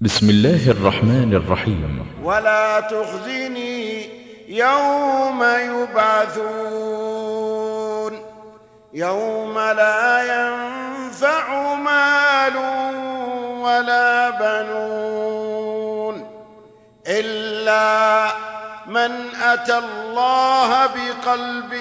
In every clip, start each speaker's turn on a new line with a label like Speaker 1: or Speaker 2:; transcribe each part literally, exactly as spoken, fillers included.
Speaker 1: بسم الله الرحمن الرحيم.
Speaker 2: ولا تخزني يوم يبعثون يوم لا ينفع مال ولا بنون إلا من أتى الله بقلب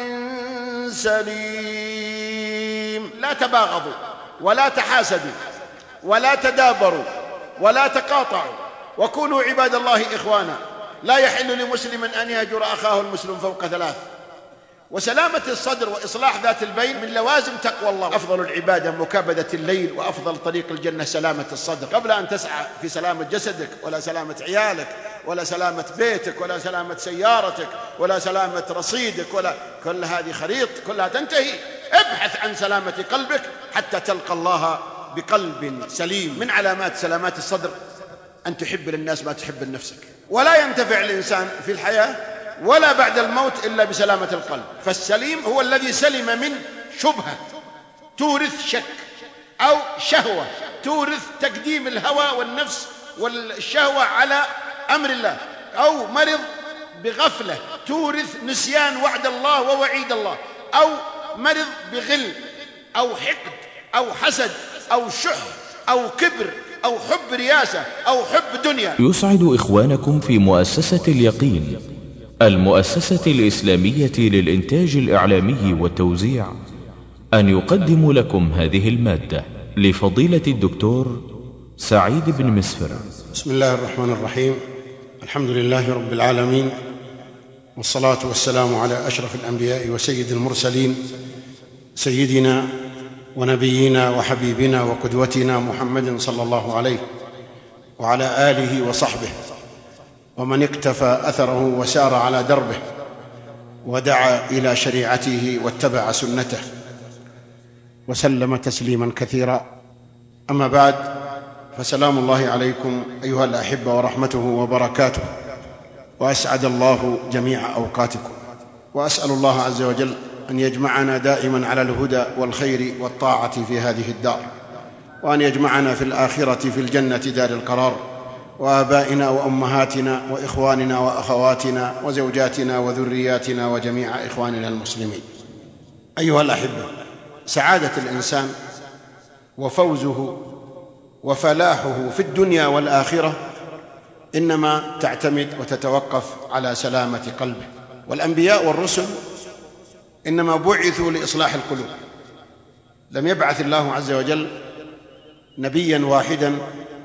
Speaker 2: سليم. لا تباغضوا ولا تحاسدوا ولا تدابروا ولا تقاطعوا وكونوا عباد الله إخوانا. لا يحل لمسلم أن يهجر أخاه المسلم فوق ثلاث. وسلامة الصدر وإصلاح ذات البين من لوازم تقوى الله. أفضل العبادة مكابدة الليل، وأفضل طريق الجنة سلامة الصدر، قبل أن تسعى في سلامة جسدك ولا سلامة عيالك ولا سلامة بيتك ولا سلامة سيارتك ولا سلامة رصيدك، ولا كل هذه خريط كلها تنتهي. ابحث عن سلامة قلبك حتى تلقى الله بقلب سليم. من علامات سلامات الصدر أن تحب للناس ما تحب لنفسك. ولا ينتفع الإنسان في الحياة ولا بعد الموت إلا بسلامة القلب. فالسليم هو الذي سلم من شبهة تورث شك، أو شهوة تورث تقديم الهوى والنفس والشهوة على أمر الله، أو مرض بغفلة تورث نسيان وعد الله ووعيد الله، أو مرض بغل أو حقد أو حسد أو شح أو كبر أو حب رياسة أو حب دنيا.
Speaker 1: يسعد إخوانكم في مؤسسة اليقين، المؤسسة الإسلامية للإنتاج الإعلامي والتوزيع، أن يقدم لكم هذه المادة لفضيلة الدكتور سعيد بن مسفر.
Speaker 3: بسم الله الرحمن الرحيم. الحمد لله رب العالمين، والصلاة والسلام على أشرف الأنبياء وسيد المرسلين، سيدنا ونبينا وحبيبنا وقدوتنا محمد صلى الله عليه وعلى آله وصحبه ومن اقتفى أثره وسار على دربه ودعا إلى شريعته واتبع سنته وسلم تسليما كثيرا. أما بعد، فسلام الله عليكم أيها الأحبة ورحمته وبركاته، وأسعد الله جميع أوقاتكم، وأسأل الله عز وجل أن يجمعنا دائما على الهدى والخير والطاعة في هذه الدار، وأن يجمعنا في الآخرة في الجنة دار القرار، وآبائنا وأمهاتنا وإخواننا وأخواتنا وزوجاتنا وذرياتنا وجميع إخواننا المسلمين. أيها الأحبة، سعادة الإنسان وفوزه وفلاحه في الدنيا والآخرة إنما تعتمد وتتوقف على سلامة قلبه. والأنبياء والرسل إنما بعثوا لإصلاح القلوب. لم يبعث الله عز وجل نبيا واحدا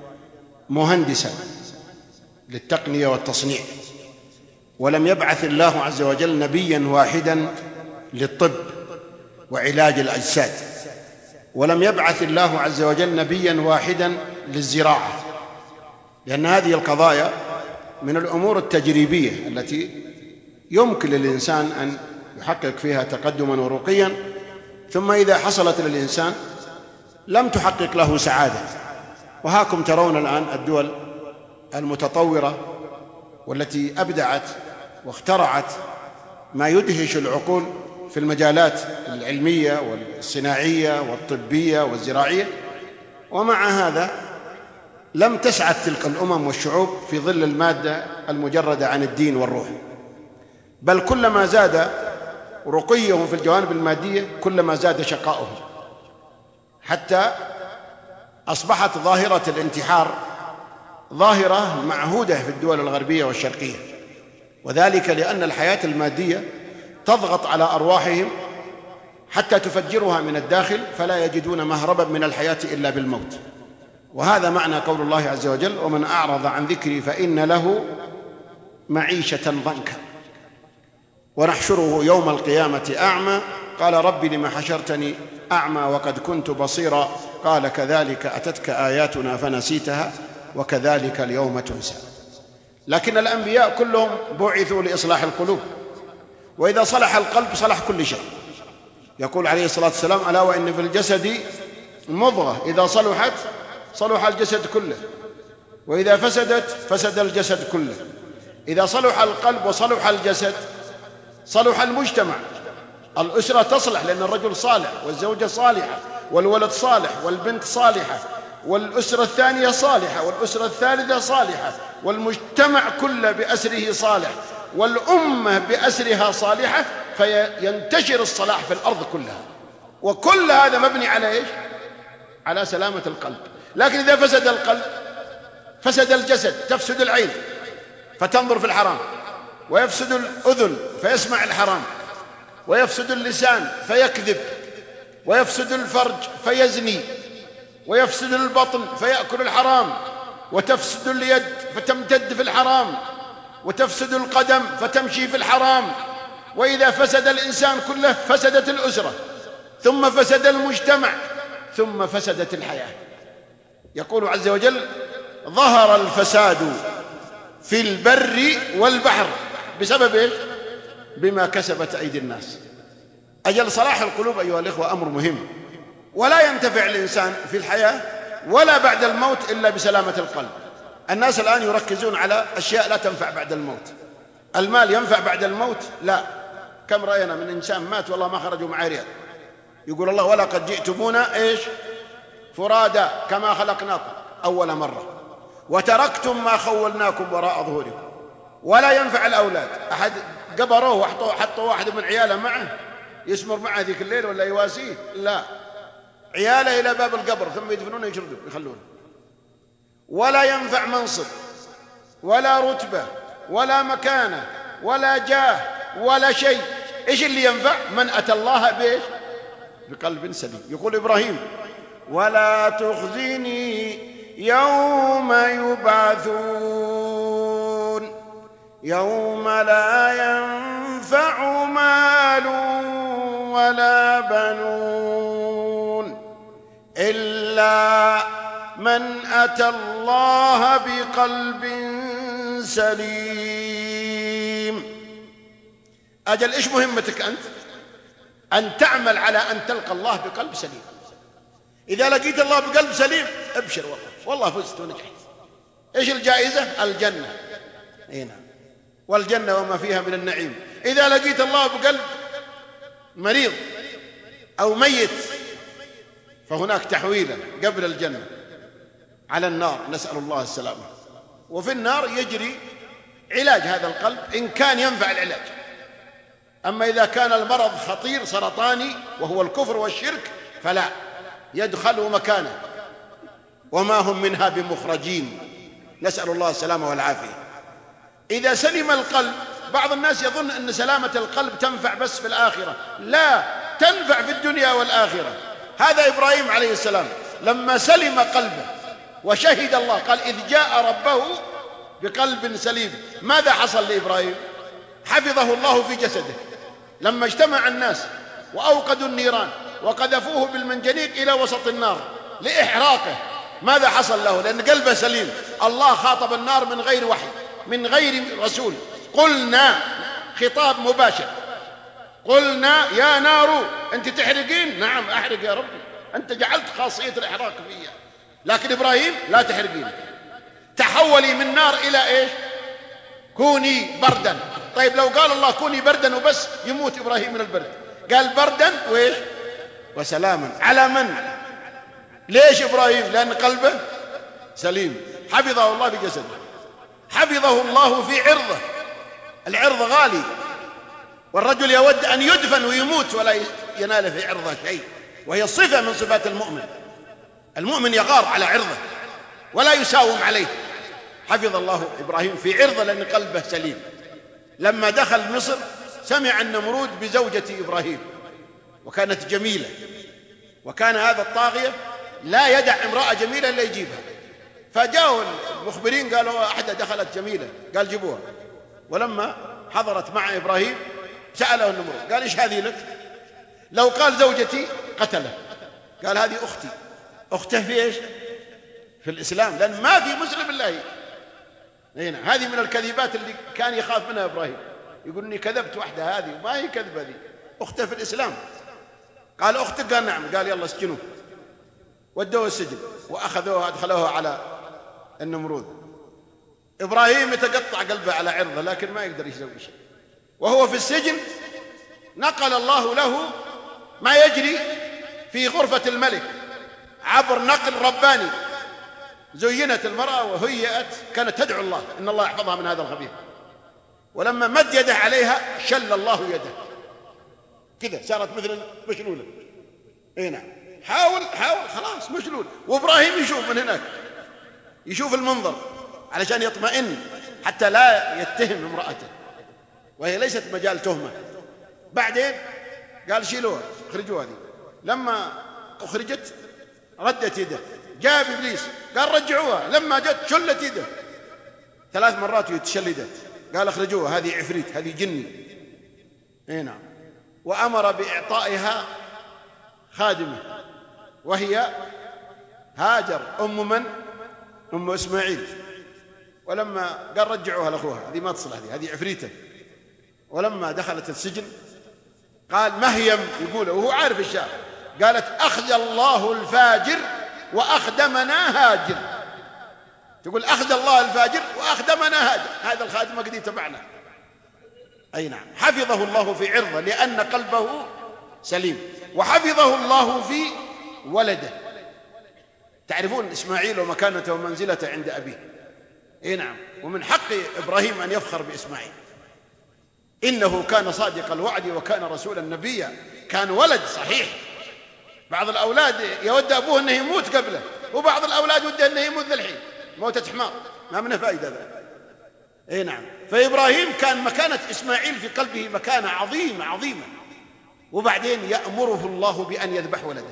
Speaker 3: مهندسا للتقنية والتصنيع، ولم يبعث الله عز وجل نبيا واحدا للطب وعلاج الأجساد، ولم يبعث الله عز وجل نبيا واحدا للزراعة، لأن هذه القضايا من الأمور التجريبية التي يمكن للإنسان أن يحقق فيها تقدما ورقيا، ثم إذا حصلت للإنسان لم تحقق له سعادة. وهاكم ترون الآن الدول المتطورة والتي أبدعت واخترعت ما يدهش العقول في المجالات العلمية والصناعية والطبية والزراعية، ومع هذا لم تسعد تلك الأمم والشعوب في ظل المادة المجردة عن الدين والروح، بل كلما زاد رقيهم في الجوانب المادية كلما زاد شقاؤهم، حتى أصبحت ظاهرة الانتحار ظاهرة معهودة في الدول الغربية والشرقية، وذلك لأن الحياة المادية تضغط على أرواحهم حتى تفجرها من الداخل، فلا يجدون مهربا من الحياة إلا بالموت. وهذا معنى قول الله عز وجل: ومن أعرض عن ذكري فإن له معيشة ضنكا ونحشره يوم القيامة أعمى قال رب لم حشرتني أعمى وقد كنت بصيرا قال كذلك أتتك آياتنا فنسيتها وكذلك اليوم تنسى. لكن الأنبياء كلهم بعثوا لإصلاح القلوب، وإذا صلح القلب صلح كل شيء. يقول عليه الصلاة والسلام: ألا وإن في الجسد مضغة إذا صلحت صلح الجسد كله، وإذا فسدت فسد الجسد كله. إذا صلح القلب وصلح الجسد صلح المجتمع. الأسرة تصلح لأن الرجل صالح والزوجة صالحة والولد صالح والبنت صالحة
Speaker 2: والأسرة الثانية صالحة، والأسرة الثالثة صالحة، والمجتمع كله بأسره صالح، والأمة بأسرها صالحة، فينتشر الصلاح في الأرض كلها. وكل هذا مبني على إيش؟ على سلامة القلب. لكن إذا فسد القلب فسد الجسد، تفسد العين فتنظر في الحرام، ويفسد الأذن فيسمع الحرام، ويفسد اللسان فيكذب، ويفسد الفرج فيزني، ويفسد البطن فيأكل الحرام، وتفسد اليد فتمتد في الحرام، وتفسد القدم فتمشي في الحرام. وإذا فسد الإنسان كله فسدت الأسرة، ثم فسد المجتمع، ثم فسدت الحياة. يقول عز وجل: ظهر الفساد في البر والبحر بسبب إيش؟ بما كسبت أيدي الناس. أجل صلاح القلوب أيها الإخوة أمر مهم، ولا ينتفع الإنسان في الحياة ولا بعد الموت إلا بسلامة القلب. الناس الآن يركزون على أشياء لا تنفع بعد الموت. المال ينفع بعد الموت؟ لا. كم رأينا من إنسان مات والله ما خرجوا معاه ريال، يقول الله: ولقد جئتمونا إيش؟ فرادا كما خلقناكم أول مرة، وتركتم ما خولناكم وراء ظهوركم. ولا ينفع الأولاد. أحد قبروه وحطوا حطوا واحد من عياله معه يسمر معه ذيك الليل ولا يواسيه؟ لا، عياله إلى باب القبر ثم يدفنونه يشردوا يخلونه. ولا ينفع منصب ولا رتبة ولا مكانة ولا جاه ولا شيء. إيش اللي ينفع؟ من أتى الله بإيش؟ بقلب سليم. يقول إبراهيم: ولا تخزني يوم يبعثون يوم لا ينفع مال ولا بنون إلا من أتى الله بقلب سليم. أجل إيش مهمتك أنت؟ أن تعمل على أن تلقى الله بقلب سليم. إذا لقيت الله بقلب سليم أبشر، والله والله فزت ونجحت. إيش الجائزة؟ الجنة. هنا والجنة وما فيها من النعيم. إذا لقيت الله بقلب مريض أو ميت فهناك تحويلة قبل الجنة على النار، نسأل الله السلامة. وفي النار يجري علاج هذا القلب إن كان ينفع العلاج. أما إذا كان المرض خطير سرطاني وهو الكفر والشرك فلا، يدخل مكانه وما هم منها بمخرجين، نسأل الله السلامة والعافية. إذا سلم القلب، بعض الناس يظن أن سلامة القلب تنفع بس في الآخرة، لا، تنفع في الدنيا والآخرة. هذا إبراهيم عليه السلام لما سلم قلبه وشهد الله، قال: إذ جاء ربه بقلب سليم. ماذا حصل لإبراهيم؟ حفظه الله في جسده. لما اجتمع الناس وأوقدوا النيران وقذفوه بالمنجنيق إلى وسط النار لإحراقه، ماذا حصل له؟ لأن قلبه سليم. الله خاطب النار من غير وحي، من غير رسول. قلنا، خطاب مباشر، قلنا يا نار أنت تحرقين؟ نعم أحرق يا ربي، أنت جعلت خاصية الإحراق فيها. لكن إبراهيم: لا تحرقين، تحولي من نار إلى إيش؟ كوني بردا. طيب لو قال الله كوني بردا وبس يموت إبراهيم من البرد، قال بردا وإيش؟ وسلاما. على من؟ ليش إبراهيم؟ لأن قلبه سليم، حفظه الله بجسده، حفظه الله في عرضه. العرض غالي، والرجل يود أن يدفن ويموت ولا ينال في عرضه شيء، وهي صفة من صفات المؤمن. المؤمن يغار على عرضه ولا يساوم عليه. حفظ الله إبراهيم في عرضه لأن قلبه سليم. لما دخل مصر سمع النمرود بزوجة إبراهيم وكانت جميلة، وكان هذا الطاغية لا يدع امرأة جميلة إلا يجيبها. فجاءوا المخبرين قالوا: أحدى دخلت جميلة، قال: جيبوها. ولما حضرت مع إبراهيم سأله النمرود، قال: إيش هذه لك؟ لو قال زوجتي قتله. قال: هذه أختي. أخته في إيش؟ في الإسلام، لأن ما في مسلم إلا هي. هنا هذه من الكذبات اللي كان يخاف منها إبراهيم، يقول: إني كذبت وحدة، هذه ما هي كذبة، هذه أخته في الإسلام. قال: أختك؟ قال: نعم. قال: يلا اسجنوه. ودوه السجن وأخذوه أدخلوه على النمرود. إبراهيم يتقطع قلبه على عرضه لكن ما يقدر يسوي شيء. وهو في السجن نقل الله له ما يجري في غرفة الملك عبر نقل رباني. زينت المرأة وهيئت، كانت تدعو الله إن الله يحفظها من هذا الخبيث، ولما مد يده عليها شل الله يده كذا، صارت مثل مشلولة. اي نعم، حاول حاول خلاص مشلول. وإبراهيم يشوف من هناك، يشوف المنظر علشان يطمئن حتى لا يتهم امرأته، وهي ليست مجال تهمة. بعدين قال شيلوها، اخرجوها هذه. لما أخرجت ردت يده، جاء إبليس قال رجعوها، لما جت شلت يده ثلاث مرات يتشل يده، قال اخرجوها هذه عفريت، هذه جني. اي نعم. وأمر بإعطائها خادمة وهي هاجر أم من؟ أم إسماعيل. ولما قال رجعوها لأخوها، هذه ما تصل، هذه هذه عفريتة. ولما دخلت السجن قال مهيم، يقول وهو عارف الشعر، قالت أخذ الله الفاجر وأخدمنا هاجر. تقول أخذ الله الفاجر وأخدمنا هاجر، هذا الخادم قد يتبعنا. أي نعم، حفظه الله في عرضه لأن قلبه سليم، وحفظه الله في ولده. تعرفون إسماعيل ومكانته ومنزلته عند أبيه. أي نعم. ومن حق إبراهيم أن يفخر بإسماعيل، إنه كان صادق الوعد وكان رسولا نبيا. كان ولد صحيح، بعض الأولاد يود أبوه أنه يموت قبله، وبعض الأولاد وده أنه يموت ذا الحين موتة حمار، ما منه فائدة ذا. أي نعم. فإبراهيم كان مكانة إسماعيل في قلبه مكانة عظيمة عظيمة. وبعدين يأمره الله بأن يذبح ولده،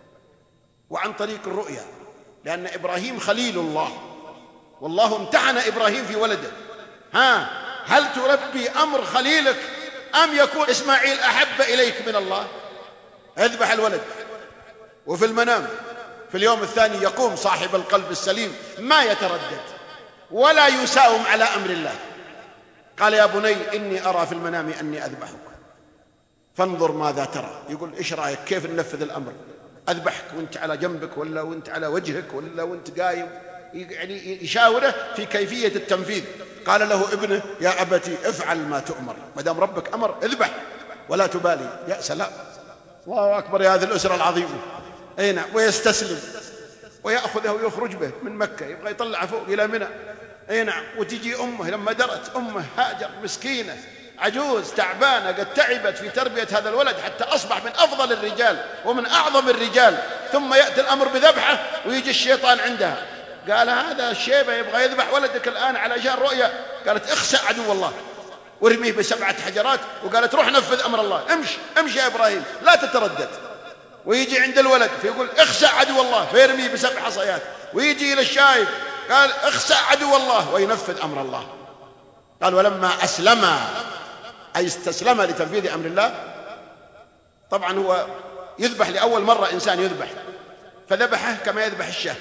Speaker 2: وعن طريق الرؤيا، لأن إبراهيم خليل الله، والله امتحن إبراهيم في ولده. ها، هل تربي أمر خليلك أم يكون إسماعيل أحب إليك من الله؟ اذبح الولد. وفي المنام في اليوم الثاني يقوم صاحب القلب السليم ما يتردد ولا يساوم على أمر الله. قال يا بني إني أرى في المنام أني أذبحك فانظر ماذا ترى. يقول إيش رأيك، كيف ننفذ الأمر؟ أذبحك وانت على جنبك ولا وانت على وجهك ولا وانت قايم؟ يعني يشاوره في كيفية التنفيذ. قال له ابنه يا أبتي افعل ما تؤمر، ما دام ربك أمر اذبح ولا تبالي. يا سلام، الله أكبر يا هذه الأسرة العظيمة. أي نعم. ويستسلم ويأخذه ويخرج به من مكة، يبغى يطلع فوق إلى منى. أي نعم. وتجي أمه لما درت، أمه هاجر مسكينة عجوز تعبانة قد تعبت في تربية هذا الولد حتى أصبح من أفضل الرجال ومن أعظم الرجال، ثم يأتي الأمر بذبحه ويجي الشيطان عندها. قال هذا الشيبة يبغى يذبح ولدك الآن علشان رؤيا. قالت اخسأ عدو الله وارميه بسبعة حجرات. وقالت روح نفذ أمر الله، امشي امشي يا إبراهيم لا تتردد. ويجي عند الولد فيقول اخسأ عدو الله فيرميه بسبع حصيات. ويجي إلى الشايب قال اخسأ عدو الله وينفذ أمر الله. قال ولما أسلم، أي استسلم لتنفيذ أمر الله. طبعا هو يذبح لأول مرة، إنسان يذبح، فذبحه كما يذبح الشاه،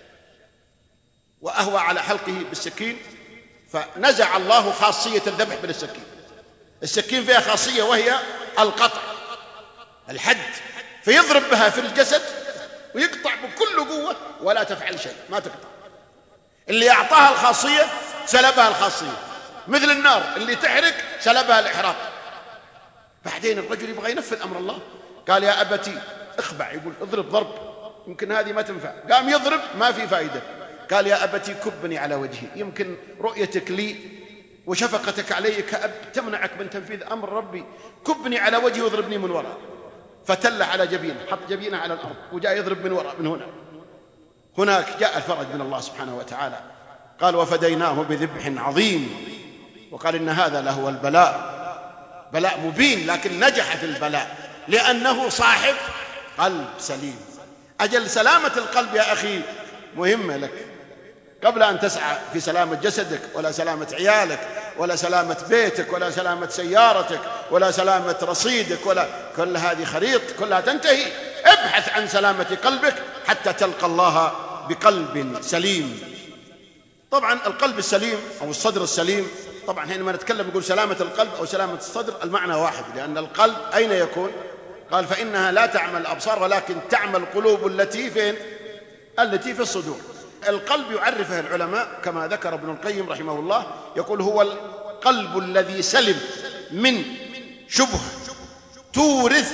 Speaker 2: وأهوى على حلقه بالسكين، فنزع الله خاصية الذبح بالسكين. السكين فيها خاصية وهي القطع، الحد، فيضرب بها في الجسد ويقطع بكل قوة ولا تفعل شيء، ما تقطع. اللي أعطاها الخاصية سلبها الخاصية، مثل النار اللي تحرق سلبها الإحراق. بعدين الرجل يبغى ينفذ أمر الله، قال يا أبتي اخبع، يقول اضرب ضرب يمكن هذه ما تنفع. قام يضرب ما في فائدة. قال يا أبتي كبني على وجهي، يمكن رؤيتك لي وشفقتك علي كأب تمنعك من تنفيذ أمر ربي، كبني على وجهي واضربني من وراء. فتل على جبينه، حط جبينه على الأرض وجاء يضرب من وراء من هنا. هناك جاء الفرج من الله سبحانه وتعالى. قال وفديناه بذبح عظيم. وقال إن هذا لهو البلاء، بلاء مبين، لكن نجح في البلاء لأنه صاحب قلب سليم. أجل سلامة القلب يا أخي مهمة لك، قبل أن تسعى في سلامة جسدك ولا سلامة عيالك ولا سلامة بيتك ولا سلامة سيارتك ولا سلامة رصيدك، ولا كل هذه خريط كلها تنتهي. ابحث عن سلامة قلبك حتى تلقى الله بقلب سليم. طبعا القلب السليم أو الصدر السليم، طبعا حينما نتكلم نقول سلامة القلب أو سلامة الصدر المعنى واحد، لأن القلب أين يكون؟ قال فإنها لا تعمل الأبصار ولكن تعمل القلوب التي فين؟ التي في الصدور. القلب يعرفه العلماء كما ذكر ابن القيم رحمه الله، يقول هو القلب الذي سلم من شبهة تورث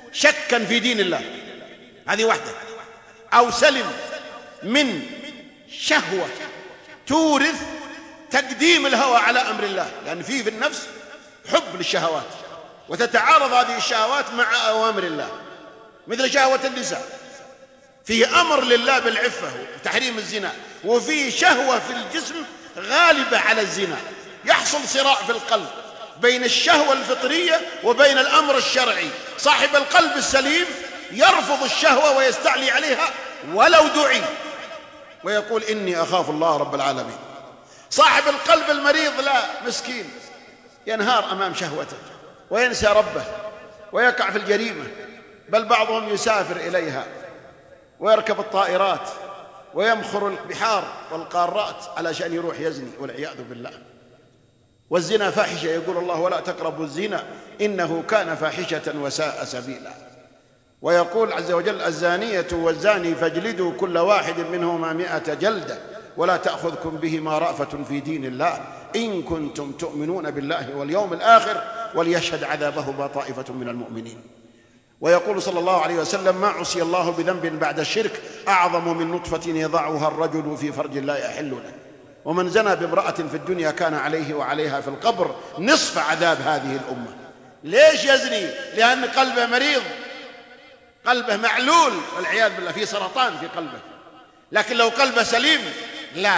Speaker 2: شكا في دين الله، هذه واحدة، أو سلم من شهوة تورث تقديم الهوى على أمر الله، لأن فيه في النفس حب للشهوات، وتتعارض هذه الشهوات مع أوامر الله، مثل شهوة النساء، فيه أمر لله بالعفة وتحريم الزنا، وفيه شهوة في الجسم غالبة على الزنا، يحصل صراع في القلب بين الشهوة الفطرية وبين الأمر الشرعي. صاحب القلب السليم يرفض الشهوة ويستعلي عليها ولو دعي، ويقول إني أخاف الله رب العالمين. صاحب القلب المريض لا، مسكين، ينهار أمام شهوته وينسى ربه ويقع في الجريمة، بل بعضهم يسافر إليها ويركب الطائرات ويمخر البحار والقارات علشان يروح يزني والعياذ بالله. والزنا فاحشة، يقول الله ولا تقربوا الزنا إنه كان فاحشة وساء سبيلا. ويقول عز وجل الزانية والزاني فاجلدوا كل واحد منهما مئة جلدة ولا تأخذكم بهما رأفة في دين الله إن كنتم تؤمنون بالله واليوم الآخر وليشهد عذابهما طائفة من المؤمنين. ويقول صلى الله عليه وسلم ما عصي الله بذنب بعد الشرك أعظم من نطفة يضعها الرجل في فرج لا يحل له، ومن زنى بامرأة في الدنيا كان عليه وعليها في القبر نصف عذاب هذه الأمة. ليش يزني؟ لأن قلبه مريض، قلبه معلول والعياذ بالله، فيه سرطان في قلبه. لكن لو قلبه سليم لا.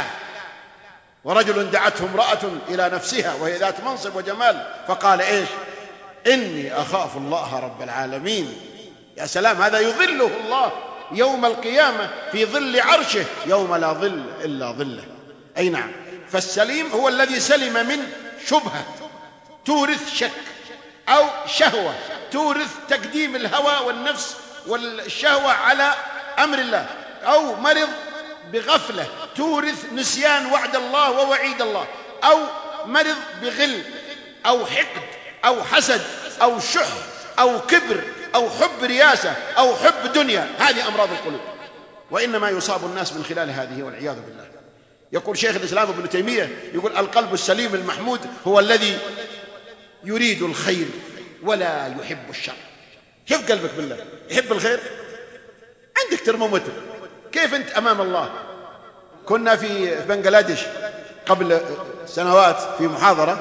Speaker 2: ورجل دعته امرأة إلى نفسها وهي ذات منصب وجمال فقال إيش؟ إني أخاف الله رب العالمين. يا سلام، هذا يظله الله يوم القيامة في ظل عرشه يوم لا ظل إلا ظله. أي نعم. فالسليم هو الذي سلم من شبهة تورث شك، أو شهوة تورث تقديم الهوى والنفس والشهوة على أمر الله، أو مرض بغفلة تورث نسيان وعد الله ووعيد الله، أو مرض بغل أو حقد أو حسد أو شح أو كبر أو حب رياسة أو حب دنيا. هذه أمراض القلوب، وإنما يصاب الناس من خلال هذه والعياذ بالله. يقول شيخ الإسلام ابن تيمية، يقول القلب السليم المحمود هو الذي يريد الخير ولا يحب الشر. كيف قلبك بالله يحب الخير؟ عندك ترمومتر. كيف أنت أمام الله؟ كنا في بنغلاديش قبل سنوات في محاضرة،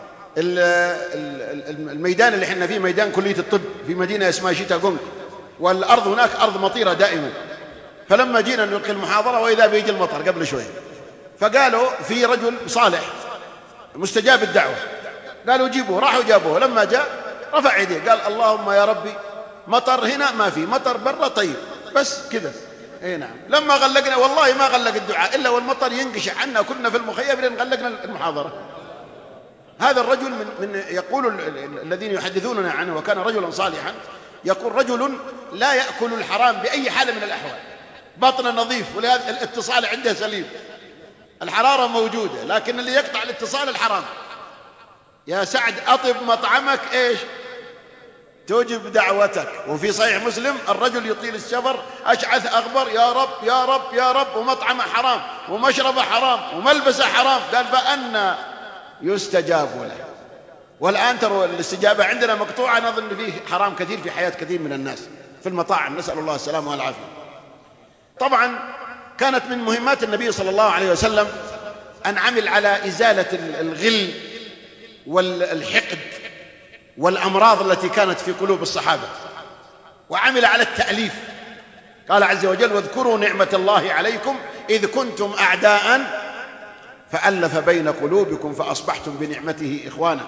Speaker 2: الميدان اللي احنا فيه ميدان كلية الطب في مدينة اسمها شيتاغونغ، والأرض هناك أرض مطيرة دائما. فلما جينا نلقي المحاضرة وإذا بيجي المطر قبل شوي، فقالوا في رجل صالح مستجاب الدعوة، قالوا جيبوه. راحوا جابوه، لما جاء رفع يديه قال اللهم يا ربي مطر هنا ما في، مطر برا طيب، بس كذا. اي نعم. لما غلقنا والله ما غلق الدعاء إلا والمطر ينقشع عنا، كنا في المخيم لين غلقنا المحاضرة. هذا الرجل من, من يقول الذين يحدثوننا عنه، وكان رجلا صالحا، يقول رجل لا يأكل الحرام بأي حال من الأحوال، بطنه نظيف ولهذا الاتصال عنده سليم، الحرارة موجودة، لكن اللي يقطع الاتصال الحرام. يا سعد أطب مطعمك إيش توجب دعوتك. وفي صحيح مسلم الرجل يطيل السفر أشعث أغبر يا رب يا رب يا رب، ومطعمه حرام ومشربه حرام وملبسه حرام، قال فأنا يستجاب له. والآن ترى الاستجابة عندنا مقطوعة، نظن فيه حرام كثير في حياة كثير من الناس في المطاعم، نسأل الله السلامة والعافية. طبعا كانت من مهمات النبي صلى الله عليه وسلم أن عمل على إزالة الغل والحقد والأمراض التي كانت في قلوب الصحابة، وعمل على التأليف. قال عز وجل واذكروا نعمة الله عليكم إذ كنتم أعداء فألف بين قلوبكم فأصبحتم بنعمته إخوانا.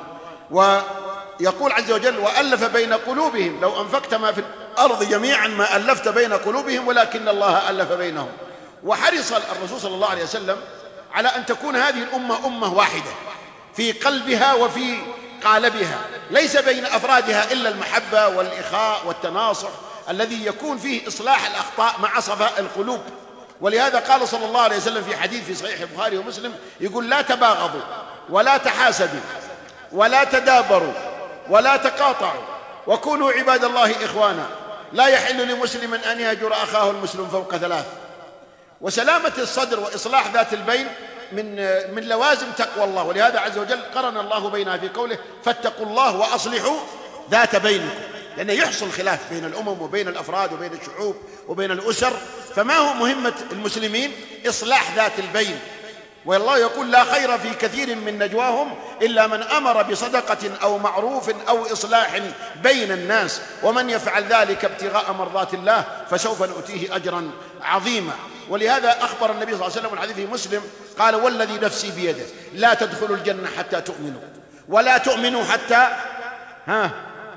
Speaker 2: ويقول عز وجل وألف بين قلوبهم لو أنفقت ما في الأرض جميعا ما ألفت بين قلوبهم ولكن الله ألف بينهم. وحرص الرسول صلى الله عليه وسلم على أن تكون هذه الأمة أمة واحدة في قلبها وفي قالبها، ليس بين أفرادها إلا المحبة والإخاء والتناصح الذي يكون فيه إصلاح الأخطاء مع صفاء القلوب. ولهذا قال صلى الله عليه وسلم في حديث في صحيح البخاري ومسلم، يقول لا تباغضوا ولا تحاسدوا ولا تدابروا ولا تقاطعوا وكونوا عباد الله إخوانا، لا يحل لمسلم أن يهجر أخاه المسلم فوق ثلاث. وسلامة الصدر وإصلاح ذات البين من من لوازم تقوى الله، ولهذا عز وجل قرن الله بينها في قوله فاتقوا الله وأصلحوا ذات بينكم، لأنه يحصل خلاف بين الأمم وبين الأفراد وبين الشعوب وبين الأسر، فما هو مهمة المسلمين؟ إصلاح ذات البين. والله يقول لا خير في كثير من نجواهم إلا من أمر بصدقة أو معروف أو إصلاح بين الناس، ومن يفعل ذلك ابتغاء مرضات الله فسوف نؤتيه أجرا عظيما. ولهذا أخبر النبي صلى الله عليه وسلم والحديث في مسلم قال والذي نفسي بيده لا تدخلوا الجنة حتى تؤمنوا ولا تؤمنوا حتى ها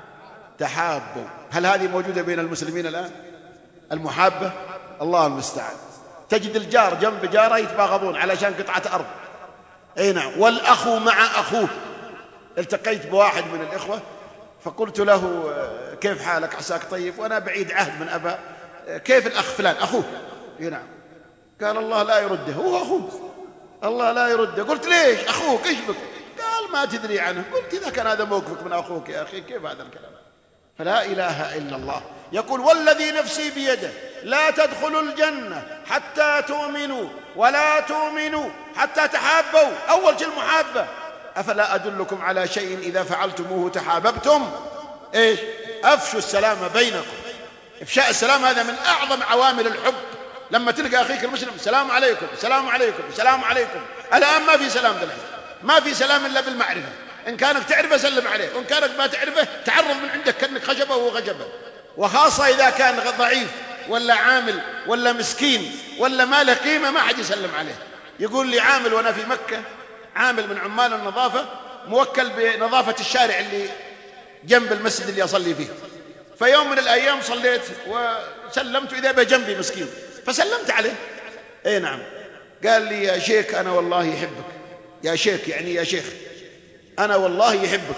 Speaker 2: تحابوا. هل هذه موجودة بين المسلمين الآن المحابة؟ الله المستعان. تجد الجار جنب جاره يتباغضون علشان قطعة أرض. أي نعم. والأخو مع أخوه. التقيت بواحد من الإخوة فقلت له كيف حالك عساك طيب، وأنا بعيد عهد من أبا، كيف الأخ فلان أخوه؟ أي نعم. قال الله لا يرده، هو أخوه الله لا يرده. قلت ليش أخوك إيش بك؟ قال ما تدري عنه. قلت إذا كان هذا موقفك من أخوك يا أخي كيف هذا الكلام؟ فلا إله إلا الله يقول والذي نفسي بيده لا تدخلوا الجنة حتى تؤمنوا ولا تؤمنوا حتى تحابوا. أول شيء المحابة. أفلا أدلكم على شيء إذا فعلتموه تحاببتم؟ إيش؟ أفشوا السلام بينكم. إفشاء السلام هذا من أعظم عوامل الحب. لما تلقى أخيك المسلم السلام عليكم السلام عليكم السلام عليكم. الآن ما في سلام دلوقتي، ما في سلام إلا بالمعرفة. إن كانك تعرفه سلم عليه، وإن كانك ما تعرفه تعرض من عندك كأنك خشبه وهو خشبه. وخاصة إذا كان ضعيف ولا عامل ولا مسكين ولا ما له قيمة ما حد يسلم عليه. يقول لي عامل وأنا في مكة، عامل من عمال النظافة موكل بنظافة الشارع اللي جنب المسجد اللي أصلي فيه. فيوم من الأيام صليت وسلمت إذا بجنبي مسكين فسلمت عليه. أي نعم. قال لي يا شيخ أنا والله يحبك. يا شيخ يعني يا شيخ أنا والله يحبك.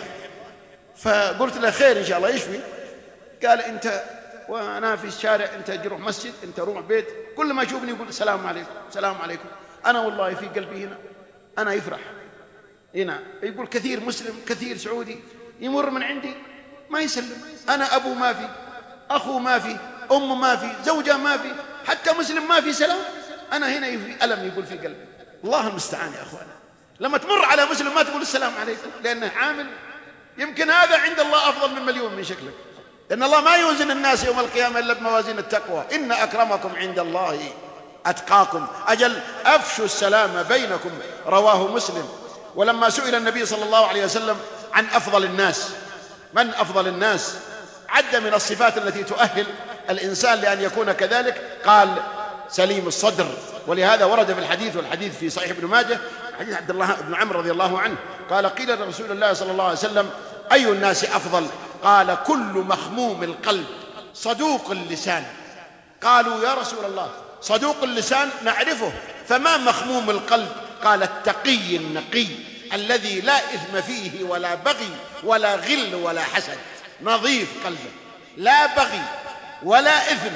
Speaker 2: فقلت له خير إن شاء الله إيش فيه؟ قال أنت وأنا في الشارع أنت تروح مسجد أنت روح بيت كل ما يشوفني يقول السلام عليكم السلام عليكم. أنا والله في قلبي هنا أنا يفرح هنا. يقول كثير مسلم كثير سعودي يمر من عندي ما يسلم. أنا أبو ما في، أخو ما في، أم ما في، زوجة ما في، حتى مسلم ما في سلام. أنا هنا في ألم يقول في قلبي. الله المستعان يا أخوانا. لما تمر على مسلم ما تقول السلام عليكم لأنه عامل، يمكن هذا عند الله أفضل من مليون من شكلك. لأن الله ما يوزن الناس يوم القيامة إلا بموازين التقوى. إن أكرمكم عند الله أتقاكم. أجل أفشوا السلام بينكم. رواه مسلم. ولما سئل النبي صلى الله عليه وسلم عن أفضل الناس، من أفضل الناس، عد من الصفات التي تؤهل الإنسان لأن يكون كذلك، قال سليم الصدر. ولهذا ورد في الحديث، والحديث في صحيح ابن ماجه حديث عبد الله بن عمرو رضي الله عنه قال قيل لرسول الله صلى الله عليه وسلم أي الناس أفضل؟ قال كل مخموم القلب صدوق اللسان. قالوا يا رسول الله صدوق اللسان نعرفه فما مخموم القلب؟ قال التقي النقي الذي لا إثم فيه ولا بغي ولا غل ولا حسد. نظيف قلبه، لا بغي ولا إثم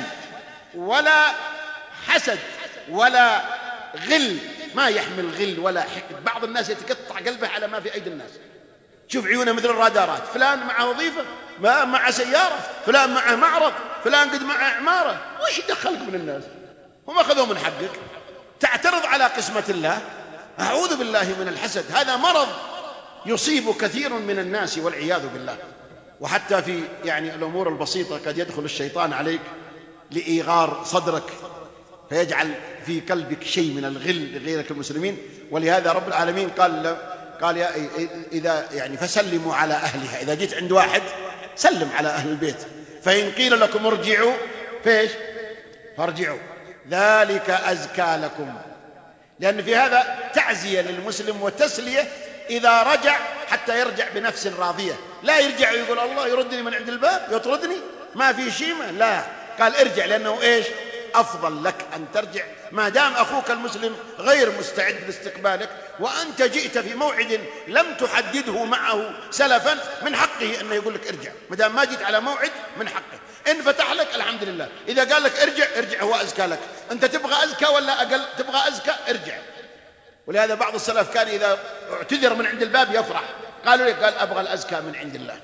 Speaker 2: ولا حسد ولا غل، ما يحمل غل ولا حقد. بعض الناس يتقطع قلبه على ما في أيدي الناس. شوف عيونه مثل الرادارات، فلان معه وظيفة، ما معه سيارة، فلان معه معرض، فلان قد معه عمارة. وش يدخلك من الناس؟ هم أخذوا من حقك تعترض على قسمة الله. أعوذ بالله من الحسد. هذا مرض يصيب كثير من الناس والعياذ بالله. وحتى في يعني الأمور البسيطة قد يدخل الشيطان عليك لإيغار صدرك فيجعل في قلبك شيء من الغل لغيرك المسلمين. ولهذا رب العالمين قال قال يا إذا يعني فسلموا على أهلها. إذا جيت عند واحد سلم على أهل البيت. فإن قيل لكم ارجعوا فيش فارجعوا ذلك أزكى لكم. لأن في هذا تعزية للمسلم وتسلية إذا رجع حتى يرجع بنفس راضية. لا يرجع ويقول الله يردني من عند الباب يطردني ما في شيمة. لا، قال ارجع لأنه إيش أفضل لك أن ترجع ما دام أخوك المسلم غير مستعد لاستقبالك وأنت جئت في موعد لم تحدده معه سلفا. من حقه أن يقول لك ارجع. ما دام ما جيت على موعد من حقه. إن فتح لك الحمد لله، إذا قال لك ارجع ارجع هو أزكى لك. أنت تبغى أزكى ولا أقل؟ تبغى أزكى ارجع. ولهذا بعض السلف كان إذا اعتذر من عند الباب يفرح. قالوا لي قال أبغى الأزكى من عند الله.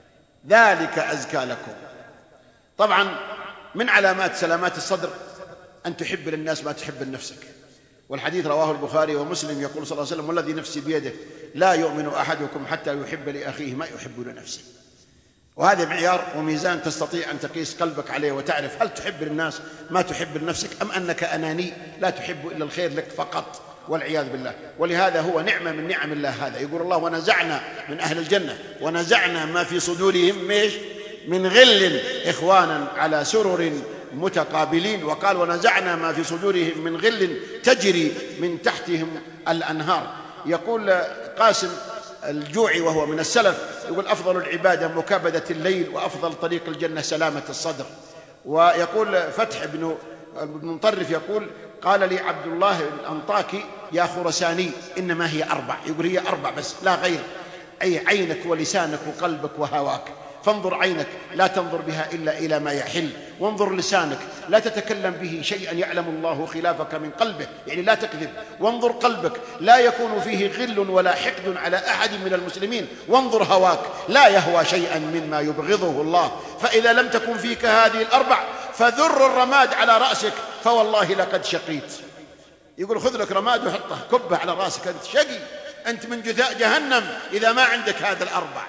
Speaker 2: ذلك أزكى لكم. طبعا من علامات سلامات الصدر أن تحب للناس ما تحب لنفسك. والحديث رواه البخاري ومسلم يقول صلى الله عليه وسلم والذي نفسي بيده لا يؤمن أحدكم حتى يحب لأخيه ما يحب لنفسه. وهذا معيار وميزان تستطيع أن تقيس قلبك عليه وتعرف هل تحب للناس ما تحب لنفسك، أم أنك أناني لا تحب إلا الخير لك فقط والعياذ بالله. ولهذا هو نعمة من نعم الله هذا. يقول الله: ونزعنا من أهل الجنة ونزعنا ما في صدورهم ميش من غل إخوانا على سرر متقابلين. وقال: ونزعنا ما في صدورهم من غل تجري من تحتهم الأنهار. يقول قاسم الجوعي وهو من السلف، يقول: أفضل العبادة مكابدة الليل، وأفضل طريق الجنة سلامة الصدر. ويقول فتح بن المنطرف يقول: قال لي عبد الله الأنطاكي: يا خرساني إنما هي أربع. يقول: هي أربع بس لا غير، أي عينك ولسانك وقلبك وهواك. فانظر عينك لا تنظر بها إلا إلى ما يحل، وانظر لسانك لا تتكلم به شيئا يعلم الله خلافك من قلبه، يعني لا تكذب. وانظر قلبك لا يكون فيه غل ولا حقد على أحد من المسلمين. وانظر هواك لا يهوى شيئا مما يبغضه الله. فإذا لم تكن فيك هذه الأربع فذر الرماد على رأسك فوالله لقد شقيت. يقول: خذ لك رماد وحطه كبه على رأسك، أنت شقي، أنت من جثاء جهنم إذا ما عندك هذا الأربع.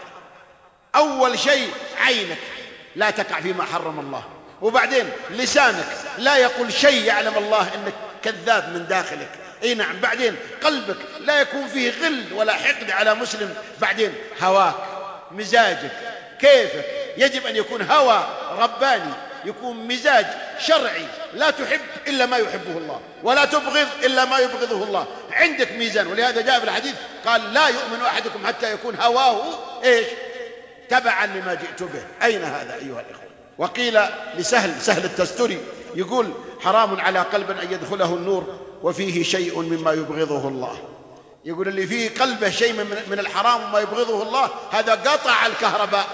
Speaker 2: أول شيء عينك لا تقع فيما حرم الله، وبعدين لسانك لا يقول شيء يعلم الله أنك كذاب من داخلك، اي نعم. بعدين قلبك لا يكون فيه غل ولا حقد على مسلم. بعدين هواك، مزاجك، كيفك يجب أن يكون هوى رباني، يكون مزاج شرعي، لا تحب إلا ما يحبه الله ولا تبغض إلا ما يبغضه الله. عندك ميزان. ولهذا جاء في الحديث قال: لا يؤمن أحدكم حتى يكون هواه إيش؟ تبعا لما جئت به. أين هذا أيها الإخوة؟ وقيل لسهل سهل التستري يقول: حرام على قلب أن يدخله النور وفيه شيء مما يبغضه الله. يقول اللي فيه قلبه شيء من الحرام وما يبغضه الله هذا قطع الكهرباء،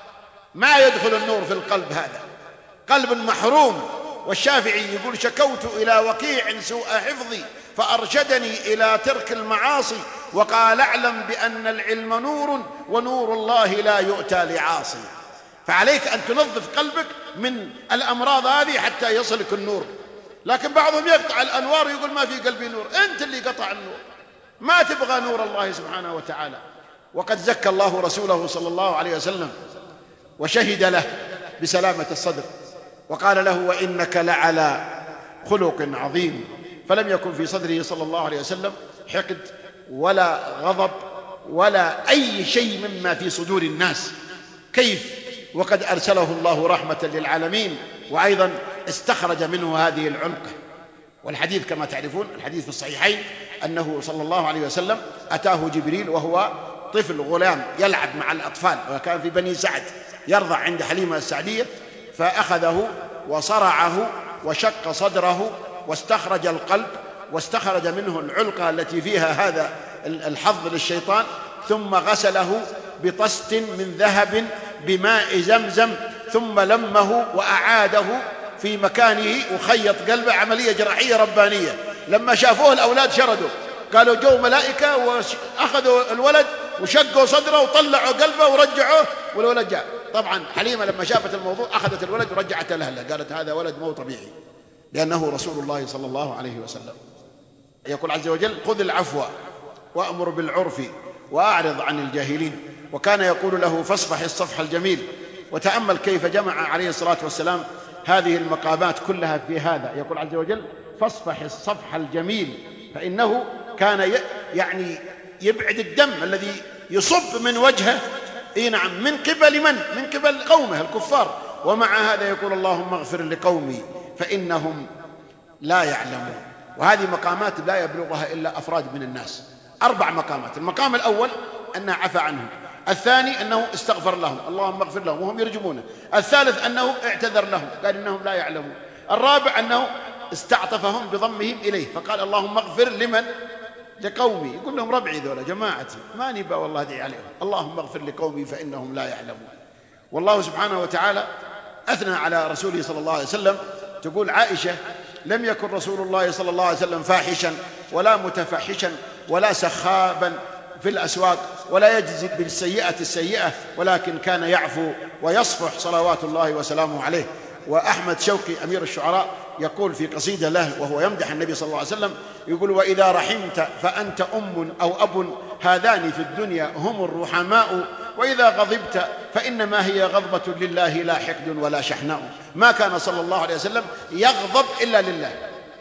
Speaker 2: ما يدخل النور في القلب، هذا قلب محروم. والشافعي يقول: شكوت إلى وكيع سوء حفظي فأرشدني إلى ترك المعاصي، وقال: اعلم بأن العلم نور ونور الله لا يؤتى لعاصي. فعليك أن تنظف قلبك من الأمراض هذه حتى يصلك النور. لكن بعضهم يقطع الأنوار ويقول: ما في قلبي نور. أنت اللي قطع النور، ما تبغى نور الله سبحانه وتعالى. وقد زكى الله رسوله صلى الله عليه وسلم وشهد له بسلامة الصدر، وقال له: وإنك لعلى خلق عظيم. فلم يكن في صدره صلى الله عليه وسلم حقد ولا غضب ولا أي شيء مما في صدور الناس. كيف وقد أرسله الله رحمة للعالمين، وأيضا استخرج منه هذه العلقة. والحديث كما تعرفون، الحديث في الصحيحين، أنه صلى الله عليه وسلم أتاه جبريل وهو طفل غلام يلعب مع الأطفال، وكان في بني سعد يرضع عند حليمة السعدية، فأخذه وصرعه وشق صدره واستخرج القلب واستخرج منه العلقة التي فيها هذا الحظ للشيطان، ثم غسله بطست من ذهب بماء زمزم، ثم لمه وأعاده في مكانه وخيط قلبه. عملية جراحية ربانية. لما شافوه الأولاد شردوا، قالوا: جو ملائكة وأخذوا الولد وشقوا صدره وطلعوا قلبه ورجعوه، والولد جاء. طبعا حليمة لما شافت الموضوع أخذت الولد ورجعته لأهله، قالت: هذا ولد مو طبيعي، لأنه رسول الله صلى الله عليه وسلم. يقول عز وجل: خذ العفو وأمر بالعرف وأعرض عن الجاهلين. وكان يقول له: فاصفح الصفح الجميل. وتأمل كيف جمع عليه الصلاة والسلام هذه المقامات كلها في هذا. يقول عز وجل: فاصفح الصفح الجميل، فإنه كان يعني يبعد الدم الذي يصب من وجهه، اي نعم، من قبل من؟ من قبل قومه الكفار. ومع هذا يقول: اللهم اغفر لقومي فإنهم لا يعلمون. وهذه مقامات لا يبلغها إلا أفراد من الناس. أربع مقامات. المقام الأول أنه عفى عنهم، الثاني أنه استغفر لهم، اللهم اغفر لهم وهم يرجمونه، الثالث أنه اعتذر لهم، قال إنهم لا يعلمون، الرابع أنه استعطفهم بضمهم إليه فقال: اللهم اغفر لمن؟ لقومي. يقول لهم: ربعي ذولا جماعتي، ما نبى والله أدعي عليهم، اللهم اغفر لقومي فإنهم لا يعلمون. والله سبحانه وتعالى أثنى على رسوله صلى الله عليه وسلم. تقول عائشة: لم يكن رسول الله صلى الله عليه وسلم فاحشا ولا متفحشا ولا سخابا في الأسواق ولا يجزي بالسيئة السيئة، ولكن كان يعفو ويصفح صلوات الله وسلامه عليه. وأحمد شوقي أمير الشعراء يقول في قصيدة له وهو يمدح النبي صلى الله عليه وسلم، يقول: وإذا رحمت فأنت أم أو أب، هذان في الدنيا هم الرحماء، وإذا غضبت فإنما هي غضبة لله لا حقد ولا شحناء. ما كان صلى الله عليه وسلم يغضب إلا لله،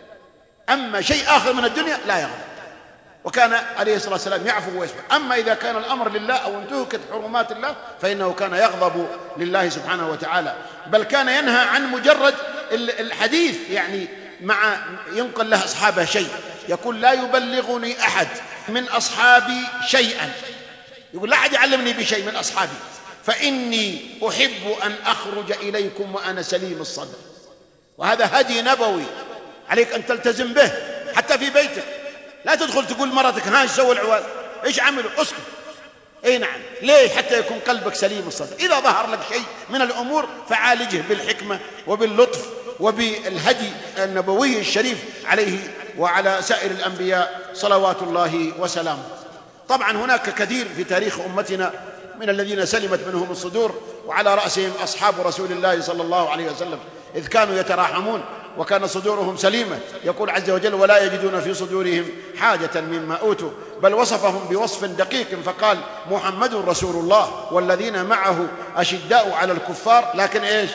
Speaker 2: أما شيء آخر من الدنيا لا يغضب، وكان عليه الصلاة والسلام يعفو ويصفح. أما إذا كان الأمر لله أو انتهكت حرمات الله فإنه كان يغضب لله سبحانه وتعالى، بل كان ينهى عن مجرد الحديث، يعني مع ينقل له أصحابه شيء، يقول لا يبلغني أحد من أصحابي شيئا، يقول لا أحد يعلمني بشيء من أصحابي، فإني أحب أن أخرج إليكم وأنا سليم الصدر. وهذا هدي نبوي عليك أن تلتزم به حتى في بيتك. لا تدخل تقول مرتك ها ايش سوى العوال، ايش عملوا، اسكت. اي نعم، ليه؟ حتى يكون قلبك سليم الصدر. إذا ظهر لك شيء من الأمور فعالجه بالحكمة وباللطف وبالهدي النبوي الشريف عليه وعلى سائر الأنبياء صلوات الله وسلامه. طبعا هناك كثير في تاريخ أمتنا من الذين سلمت منهم الصدور، وعلى رأسهم أصحاب رسول الله صلى الله عليه وسلم، إذ كانوا يتراحمون وكان صدورهم سليمة. يقول عز وجل ولا يجدون في صدورهم حاجة مما أوتوا، بل وصفهم بوصف دقيق فقال محمد رسول الله والذين معه أشداء على الكفار لكن إيش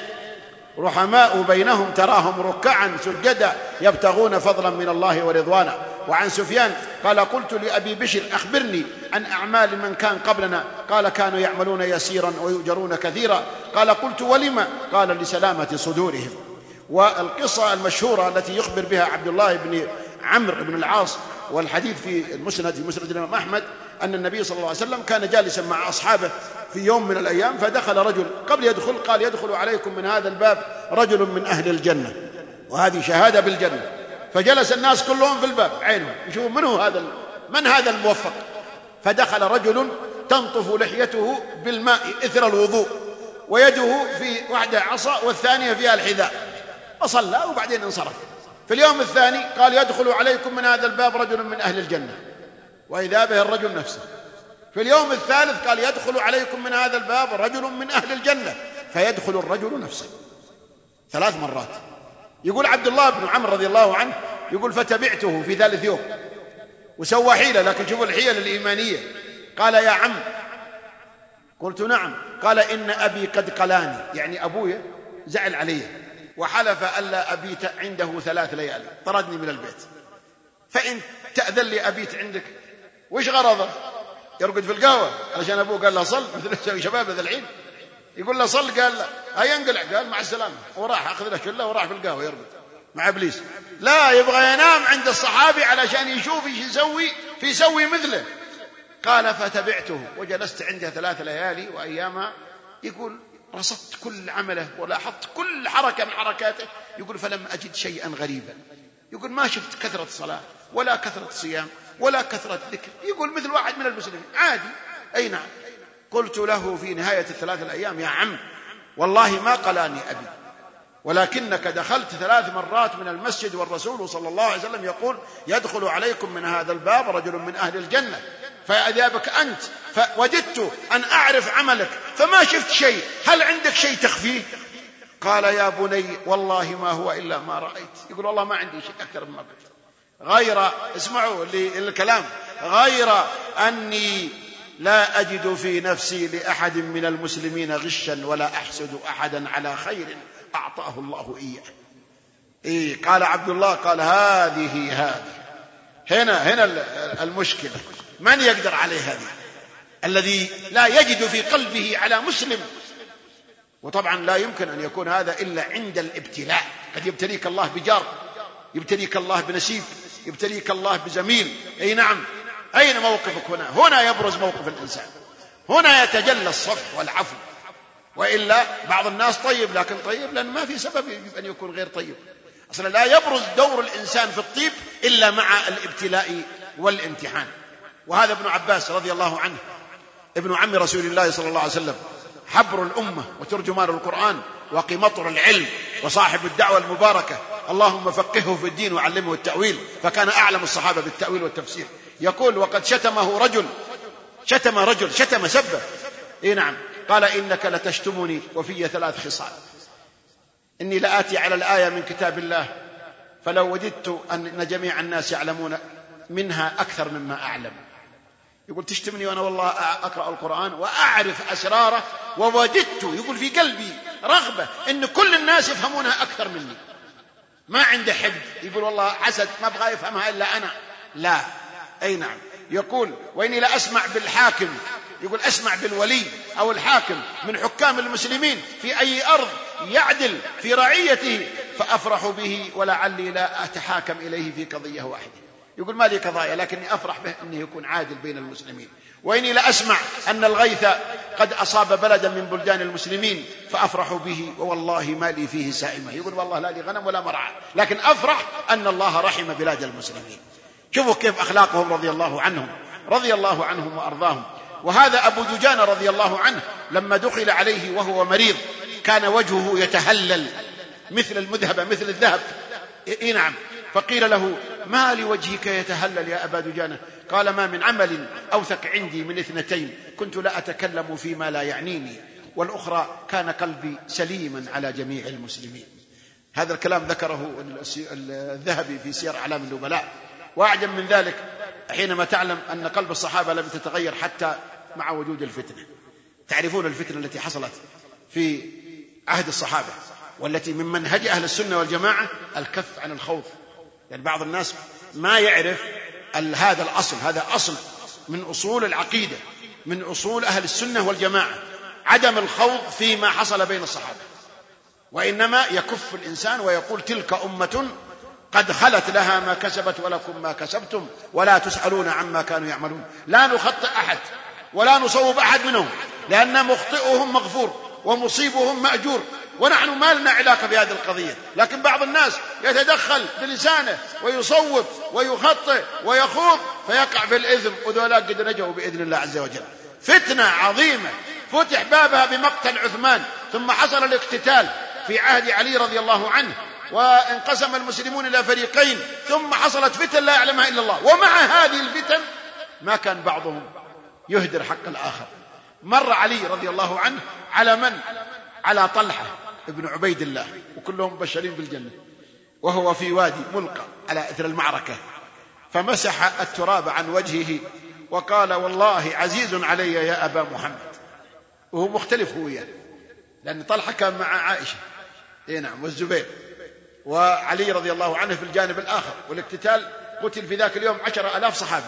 Speaker 2: رحماء بينهم تراهم ركعا سجدا يبتغون فضلا من الله ورضوانا. وعن سفيان قال قلت لأبي بشر أخبرني عن أعمال من كان قبلنا، قال كانوا يعملون يسيرا ويؤجرون كثيرا. قال قلت ولما؟ قال لسلامة صدورهم. والقصة المشهورة التي يخبر بها عبد الله بن عمرو بن العاص، والحديث في المسند في مسند الإمام أحمد، أن النبي صلى الله عليه وسلم كان جالسا مع أصحابه في يوم من الأيام، فدخل رجل، قبل يدخل قال يدخل عليكم من هذا الباب رجل من أهل الجنة، وهذه شهادة بالجنة. فجلس الناس كلهم في الباب عينهم يشوفوا من هو هذا من هذا الموفق. فدخل رجل تنطف لحيته بالماء إثر الوضوء، ويده في واحدة عصا والثانية فيها الحذاء، وصلى وبعدين انصرف. في اليوم الثاني قال يدخل عليكم من هذا الباب رجل من أهل الجنة، وإذا به الرجل نفسه. في اليوم الثالث قال يدخل عليكم من هذا الباب رجل من أهل الجنة، فيدخل الرجل نفسه ثلاث مرات. يقول عبد الله بن عمرو رضي الله عنه يقول فتبعته في ثالث يوم وسوى حيلة، لكن شوفوا الحيل الإيمانية. قال يا عم، قلت نعم. قال إن أبي قد قلاني، يعني أبوي زعل علي وحلف ألا أبيت عنده ثلاث ليالي، طردني من البيت، فإن تأذن لي أبيت عندك. وش غرضه؟ يرقد في القهوة علشان أبوه قال له صل، مثل شباب ذا الحين يقول له صل، قال لا هيا انقلع، قال مع السلامة، وراح أخذ له شلة وراح في القهوة يرقد مع إبليس. لا، يبغى ينام عند الصحابي علشان يشوف ايش يسوي فيسوي مثله. قال فتبعته وجلست عنده ثلاث ليالي وأيامها. يقول رصدت كل عمله ولاحظت كل حركة من حركاته. يقول فلم أجد شيئا غريبا. يقول ما شفت كثرة صلاة ولا كثرة صيام ولا كثرة ذكر، يقول مثل واحد من المسلمين عادي. أي نعم. قلت له في نهاية الثلاث الأيام يا عم والله ما قلاني أبي، ولكنك دخلت ثلاث مرات من المسجد والرسول صلى الله عليه وسلم يقول يدخل عليكم من هذا الباب رجل من أهل الجنة، فإذا بك أنت فوجدت أن أعرف عملك فما شفت شيء، هل عندك شيء تخفيه؟ قال يا بني والله ما هو إلا ما رأيت. يقول والله ما عندي شيء أكثر مما قلت، غير اسمعوا للكلام غير أني لا أجد في نفسي لأحد من المسلمين غشا ولا أحسد أحدا على خير أعطاه الله إياه. إيه قال عبد الله قال هذه هذه هنا هنا المشكلة. من يقدر عليه هذه؟ الذي لا يجد في قلبه على مسلم. وطبعا لا يمكن أن يكون هذا إلا عند الابتلاء. قد يبتليك الله بجار، يبتليك الله بنسيب، يبتليك الله بزميل. أي نعم. أين موقفك هنا؟ هنا يبرز موقف الإنسان، هنا يتجلى الصفح والعفو. وإلا بعض الناس طيب، لكن طيب لأن ما في سبب أن يكون غير طيب. أصلا لا يبرز دور الإنسان في الطيب إلا مع الابتلاء والامتحان. وهذا ابن عباس رضي الله عنه ابن عم رسول الله صلى الله عليه وسلم، حبر الأمة وترجمان القرآن وقمطر العلم وصاحب الدعوة المباركة، اللهم فقهه في الدين وعلمه التأويل، فكان أعلم الصحابة بالتأويل والتفسير. يقول وقد شتمه رجل، شتم رجل شتم سبه. إيه نعم. قال إنك لتشتمني وفي ثلاث خصال، إني لآتي على الآية من كتاب الله فلو وجدت أن جميع الناس يعلمون منها أكثر مما أعلم. يقول تشتمني وأنا والله أقرأ القرآن وأعرف أسراره، ووجدت يقول في قلبي رغبة إن كل الناس يفهمونها أكثر مني، ما عنده حد يقول والله حسد ما أبغى يفهمها إلا أنا، لا. أي نعم. يقول وإني لا أسمع بالحاكم، يقول أسمع بالولي أو الحاكم من حكام المسلمين في أي أرض يعدل في رعيته فأفرح به، ولعلي لا أتحاكم إليه في قضية واحدة. يقول ما لي قضايا لكني أفرح به أنه يكون عادل بين المسلمين. وإني لا أسمع أن الغيث قد أصاب بلدا من بلدان المسلمين فأفرح به، ووالله ما لي فيه سائمة. يقول والله لا لي غنم ولا مرعى، لكن أفرح أن الله رحم بلاد المسلمين. شوفوا كيف أخلاقهم رضي الله عنهم، رضي الله عنهم وأرضاهم. وهذا أبو دجان رضي الله عنه لما دخل عليه وهو مريض كان وجهه يتهلل مثل المذهبة مثل الذهب. إيه نعم. فقيل له ما لوجهك يتهلل يا أبا دجانة؟ قال ما من عمل أوثق عندي من اثنتين، كنت لا أتكلم فيما لا يعنيني، والأخرى كان قلبي سليما على جميع المسلمين. هذا الكلام ذكره الذهبي في سير أعلام النبلاء. وأعجب من ذلك حينما تعلم أن قلب الصحابة لم تتغير حتى مع وجود الفتنة. تعرفون الفتنة التي حصلت في عهد الصحابة، والتي من منهج أهل السنة والجماعة الكف عن الخوض. يعني بعض الناس ما يعرف هذا الأصل، هذا أصل من أصول العقيدة، من أصول أهل السنة والجماعة، عدم الخوض فيما حصل بين الصحابة، وإنما يكف الإنسان ويقول تلك أمة قد خلت لها ما كسبت ولكم ما كسبتم ولا تسألون عما كانوا يعملون. لا نخطئ أحد ولا نصوب أحد منهم، لأن مخطئهم مغفور ومصيبهم مأجور، ونحن ما لنا علاقة بهذه القضية. لكن بعض الناس يتدخل بلسانه ويصوب ويخطئ ويخوض فيقع في الإثم، وذولاك قد نجوا بإذن الله عز وجل. فتنة عظيمة فتح بابها بمقتل عثمان، ثم حصل الاقتتال في عهد علي رضي الله عنه، وانقسم المسلمون إلى فريقين، ثم حصلت فتن لا يعلمها إلا الله. ومع هذه الفتن ما كان بعضهم يهدر حق الآخر. مر علي رضي الله عنه على من؟ على طلحة ابن عبيد الله، وكلهم مبشرين بالجنة، وهو في وادي ملقى على إثر المعركة، فمسح التراب عن وجهه وقال والله عزيز علي يا أبا محمد. وهو مختلف هو يعني، لأن طلحة كان مع عائشة إيه نعم والزبير، وعلي رضي الله عنه في الجانب الآخر، والاقتتال قتل في ذاك اليوم عشر ألاف صحابي،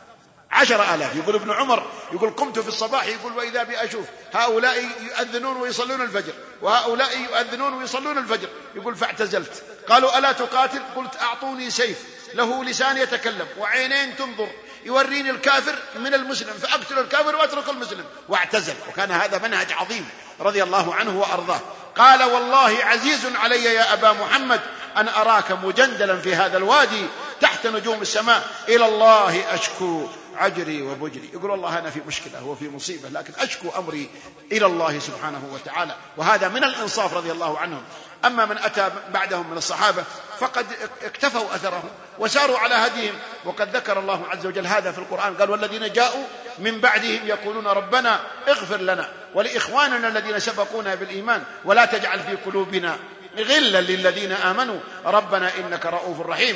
Speaker 2: عشر آلاف. يقول ابن عمر يقول قمت في الصباح يقول وإذا بي أشوف هؤلاء يؤذنون ويصلون الفجر وهؤلاء يؤذنون ويصلون الفجر، يقول فاعتزلت. قالوا ألا تقاتل؟ قلت أعطوني سيف له لسان يتكلم وعينين تنظر يوريني الكافر من المسلم فأقتل الكافر وأترك المسلم، واعتزل. وكان هذا منهج عظيم رضي الله عنه وأرضاه. قال والله عزيز علي يا أبا محمد أن أراك مجندلا في هذا الوادي تحت نجوم السماء، إلى الله أشكو عجري وبجري. يقول والله أنا في مشكلة، هو في مصيبة، لكن أشكو أمري إلى الله سبحانه وتعالى. وهذا من الإنصاف رضي الله عنهم. أما من أتى بعدهم من الصحابة فقد اكتفوا أثرهم وساروا على هديهم، وقد ذكر الله عز وجل هذا في القرآن، قال والذين جاءوا من بعدهم يقولون ربنا اغفر لنا ولإخواننا الذين سبقونا بالإيمان ولا تجعل في قلوبنا غلا للذين آمنوا ربنا إنك رؤوف رحيم.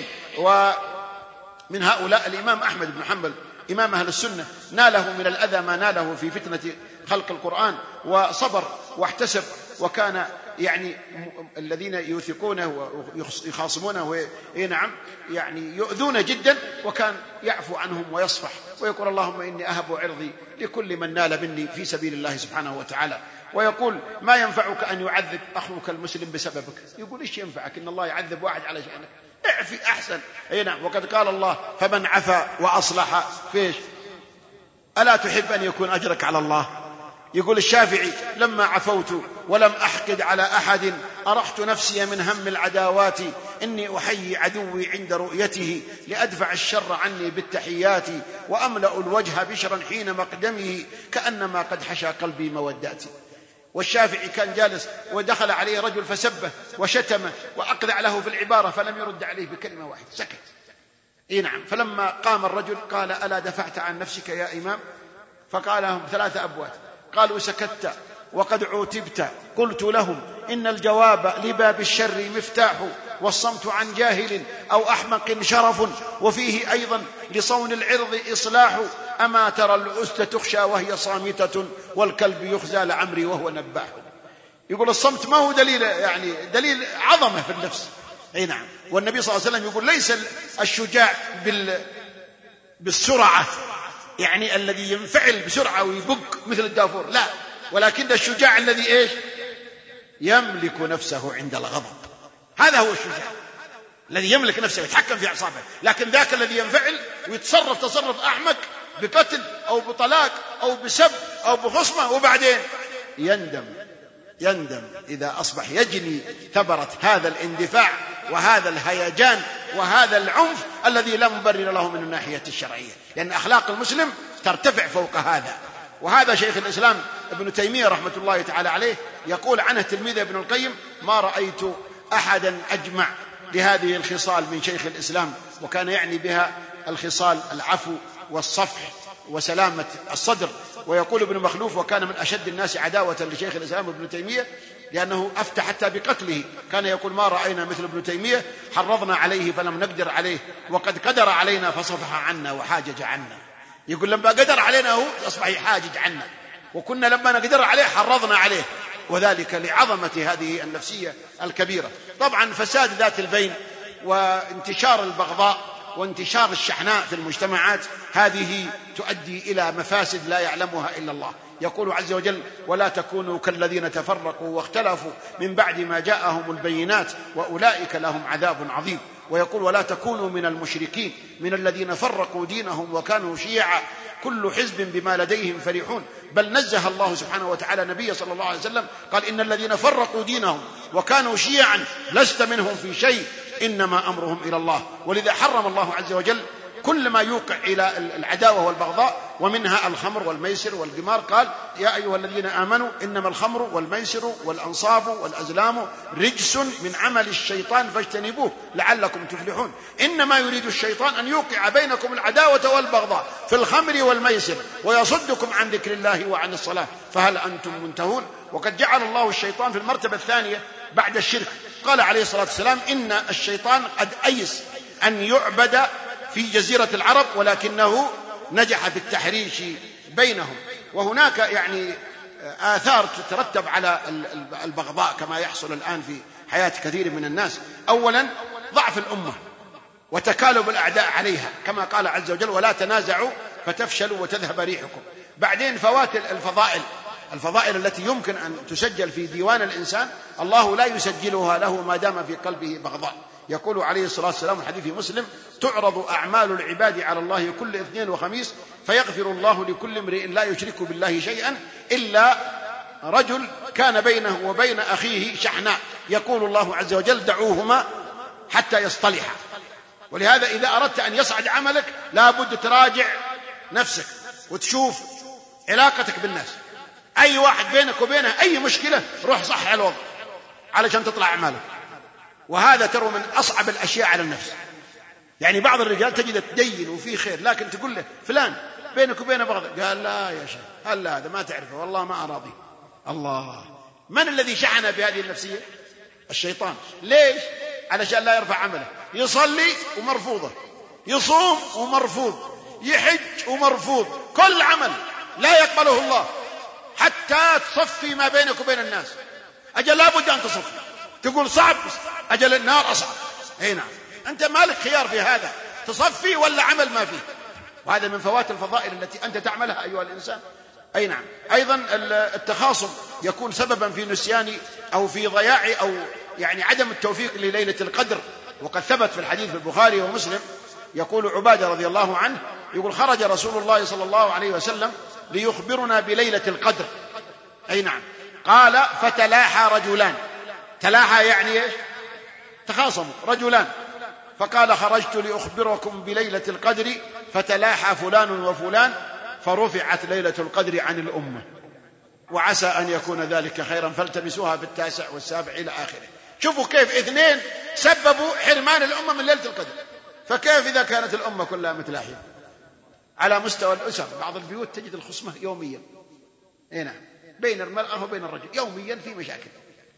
Speaker 2: ومن هؤلاء الإمام أحمد بن حنبل إمام أهل السنة، ناله من الأذى ما ناله في فتنة خلق القرآن، وصبر واحتسب، وكان يعني الذين يوثقونه ويخاصمونه نعم يعني يؤذون جدا، وكان يعفو عنهم ويصفح ويقول اللهم إني أهب عرضي لكل من نال مني في سبيل الله سبحانه وتعالى. ويقول ما ينفعك أن يعذب أخوك المسلم بسببك. يقول إيش ينفعك إن الله يعذب واحد على شأنك؟ اعفي أحسن. أي نعم. وقد قال الله فمن عفا وأصلح فيش ألا تحب أن يكون أجرك على الله؟ يقول الشافعي لما عفوت ولم أحقد على أحد أرحت نفسي من هم العداوات، إني أحيي عدوي عند رؤيته لأدفع الشر عني بالتحيات، وأملأ الوجه بشرا حين مقدمه كأنما قد حشى قلبي موداتي. والشافعي كان جالس ودخل عليه رجل فسبه وشتمه وأقذع له في العبارة فلم يرد عليه بكلمة واحدة، سكت. إيه نعم. فلما قام الرجل قال ألا دفعت عن نفسك يا إمام؟ فقال لهم ثلاثة أبوات. قالوا سكت وقد عوتبت. قلت لهم إن الجواب لباب الشر مفتاح، والصمت عن جاهل أو أحمق شرف، وفيه أيضا لصون العرض إصلاح. أما ترى الأسد تخشى وهي صامتة والكلب يخزى لعمري وهو نباح. يقول الصمت ما هو دليل يعني دليل عظمة في النفس. أي نعم. والنبي صلى الله عليه وسلم يقول ليس الشجاع بال بالسرعة يعني الذي ينفعل بسرعة ويبق مثل الدافور، لا، ولكن الشجاع الذي إيش؟ يملك نفسه عند الغضب. هذا هو الشجاع الذي يملك نفسه ويتحكم في أعصابه. لكن ذاك الذي ينفعل ويتصرف تصرف أحمق بقتل أو بطلاق أو بسب أو بخصمة وبعدين يندم يندم إذا أصبح يجني ثمرة هذا الاندفاع وهذا الهيجان وهذا العنف الذي لا مبرر له من الناحية الشرعية، لأن أخلاق المسلم ترتفع فوق هذا. وهذا شيخ الإسلام ابن تيمية رحمة الله تعالى عليه يقول عنه تلميذ ابن القيم: ما رأيت أحدا أجمع لهذه الخصال من شيخ الإسلام، وكان يعني بها الخصال العفو والصفح وسلامة الصدر. ويقول ابن مخلوف: وكان من أشد الناس عداوة لشيخ الإسلام ابن تيمية لأنه أفتى حتى بقتله. كان يقول: ما رأينا مثل ابن تيمية، حرضنا عليه فلم نقدر عليه، وقد قدر علينا فصفح عنا وحاجج عنا. يقول لما قدر علينا هو أصبح يحاجج عنا، وكنا لما نقدر عليه حرضنا عليه، وذلك لعظمة هذه النفسية الكبيرة. طبعا فساد ذات البين وانتشار البغضاء وانتشار الشحناء في المجتمعات هذه تؤدي إلى مفاسد لا يعلمها إلا الله. يقول عز وجل: ولا تكونوا كالذين تفرقوا واختلفوا من بعد ما جاءهم البينات وأولئك لهم عذاب عظيم. ويقول: ولا تكونوا من المشركين من الذين فرقوا دينهم وكانوا شيعا كل حزب بما لديهم فرحون. بل نزه الله سبحانه وتعالى نبيه صلى الله عليه وسلم قال: إن الذين فرقوا دينهم وكانوا شيعا لست منهم في شيء إنما أمرهم إلى الله. ولذا حرم الله عز وجل كل ما يوقع إلى العداوة والبغضاء، ومنها الخمر والميسر والقمار. قال: يا أيها الذين آمنوا إنما الخمر والميسر والأنصاب والأزلام رجس من عمل الشيطان فاجتنبوه لعلكم تفلحون. إنما يريد الشيطان أن يوقع بينكم العداوة والبغضاء في الخمر والميسر ويصدكم عن ذكر الله وعن الصلاة فهل أنتم منتهون. وقد جعل الله الشيطان في المرتبة الثانية بعد الشرك. قال عليه الصلاة والسلام: إن الشيطان قد أيس أن يعبد في جزيرة العرب ولكنه نجح في التحريش بينهم. وهناك يعني آثار تترتب على البغضاء كما يحصل الآن في حياة كثير من الناس. أولا ضعف الأمة وتكالب الأعداء عليها كما قال عز وجل: ولا تنازعوا فتفشلوا وتذهب ريحكم. بعدين فوات الفضائل الفضائل التي يمكن أن تسجل في ديوان الإنسان الله لا يسجلها له ما دام في قلبه بغضاء. يقول عليه الصلاة والسلام في حديث مسلم: تعرض أعمال العباد على الله كل اثنين وخميس فيغفر الله لكل امرئ لا يشرك بالله شيئا إلا رجل كان بينه وبين أخيه شحناء يقول الله عز وجل: دعوهما حتى يصطلحا. ولهذا إذا أردت أن يصعد عملك لا بد تراجع نفسك وتشوف علاقتك بالناس. أي واحد بينك وبينه أي مشكلة روح صح على الوضع علشان تطلع أعمالك. وهذا ترى من أصعب الأشياء على النفس. يعني بعض الرجال تجد تدين وفيه خير لكن تقول له: فلان بينك وبينه بغض، قال: لا يا شيخ، هل هذا ما تعرفه والله ما أراضي. الله، من الذي شحن بهذه النفسية؟ الشيطان. ليش؟ علشان لا يرفع عمله. يصلي ومرفوضه، يصوم ومرفوض، يحج ومرفوض، كل عمل لا يقبله الله حتى تصفي ما بينك وبين الناس. أجل لا بد أن تصفي. تقول صعب، أجل النار أصعب. أي نعم، أنت مالك خيار في هذا، تصفي ولا عمل ما فيه. وهذا من فوات الفضائل التي أنت تعملها أيها الإنسان. أي نعم. أيضا التخاصم يكون سببا في نسيان أو في ضياع أو يعني عدم التوفيق لليلة القدر. وقد ثبت في الحديث في البخاري ومسلم يقول عبادة رضي الله عنه يقول: خرج رسول الله صلى الله عليه وسلم ليخبرنا بليلة القدر. أي نعم. قال: فتلاحى رجلان. تلاحى يعني إيش؟ تخاصموا رجلان. فقال: خرجت لأخبركم بليلة القدر فتلاحى فلان وفلان فرفعت ليلة القدر عن الأمة وعسى أن يكون ذلك خيرا فالتمسوها في التاسع والسابع إلى آخره. شوفوا كيف اثنين سببوا حرمان الأمة من ليلة القدر، فكيف إذا كانت الأمة كلها متلاحية؟ على مستوى الأسر بعض البيوت تجد الخصمة يوميا. هنا بين المرأة وبين الرجل يوميا في مشاكل،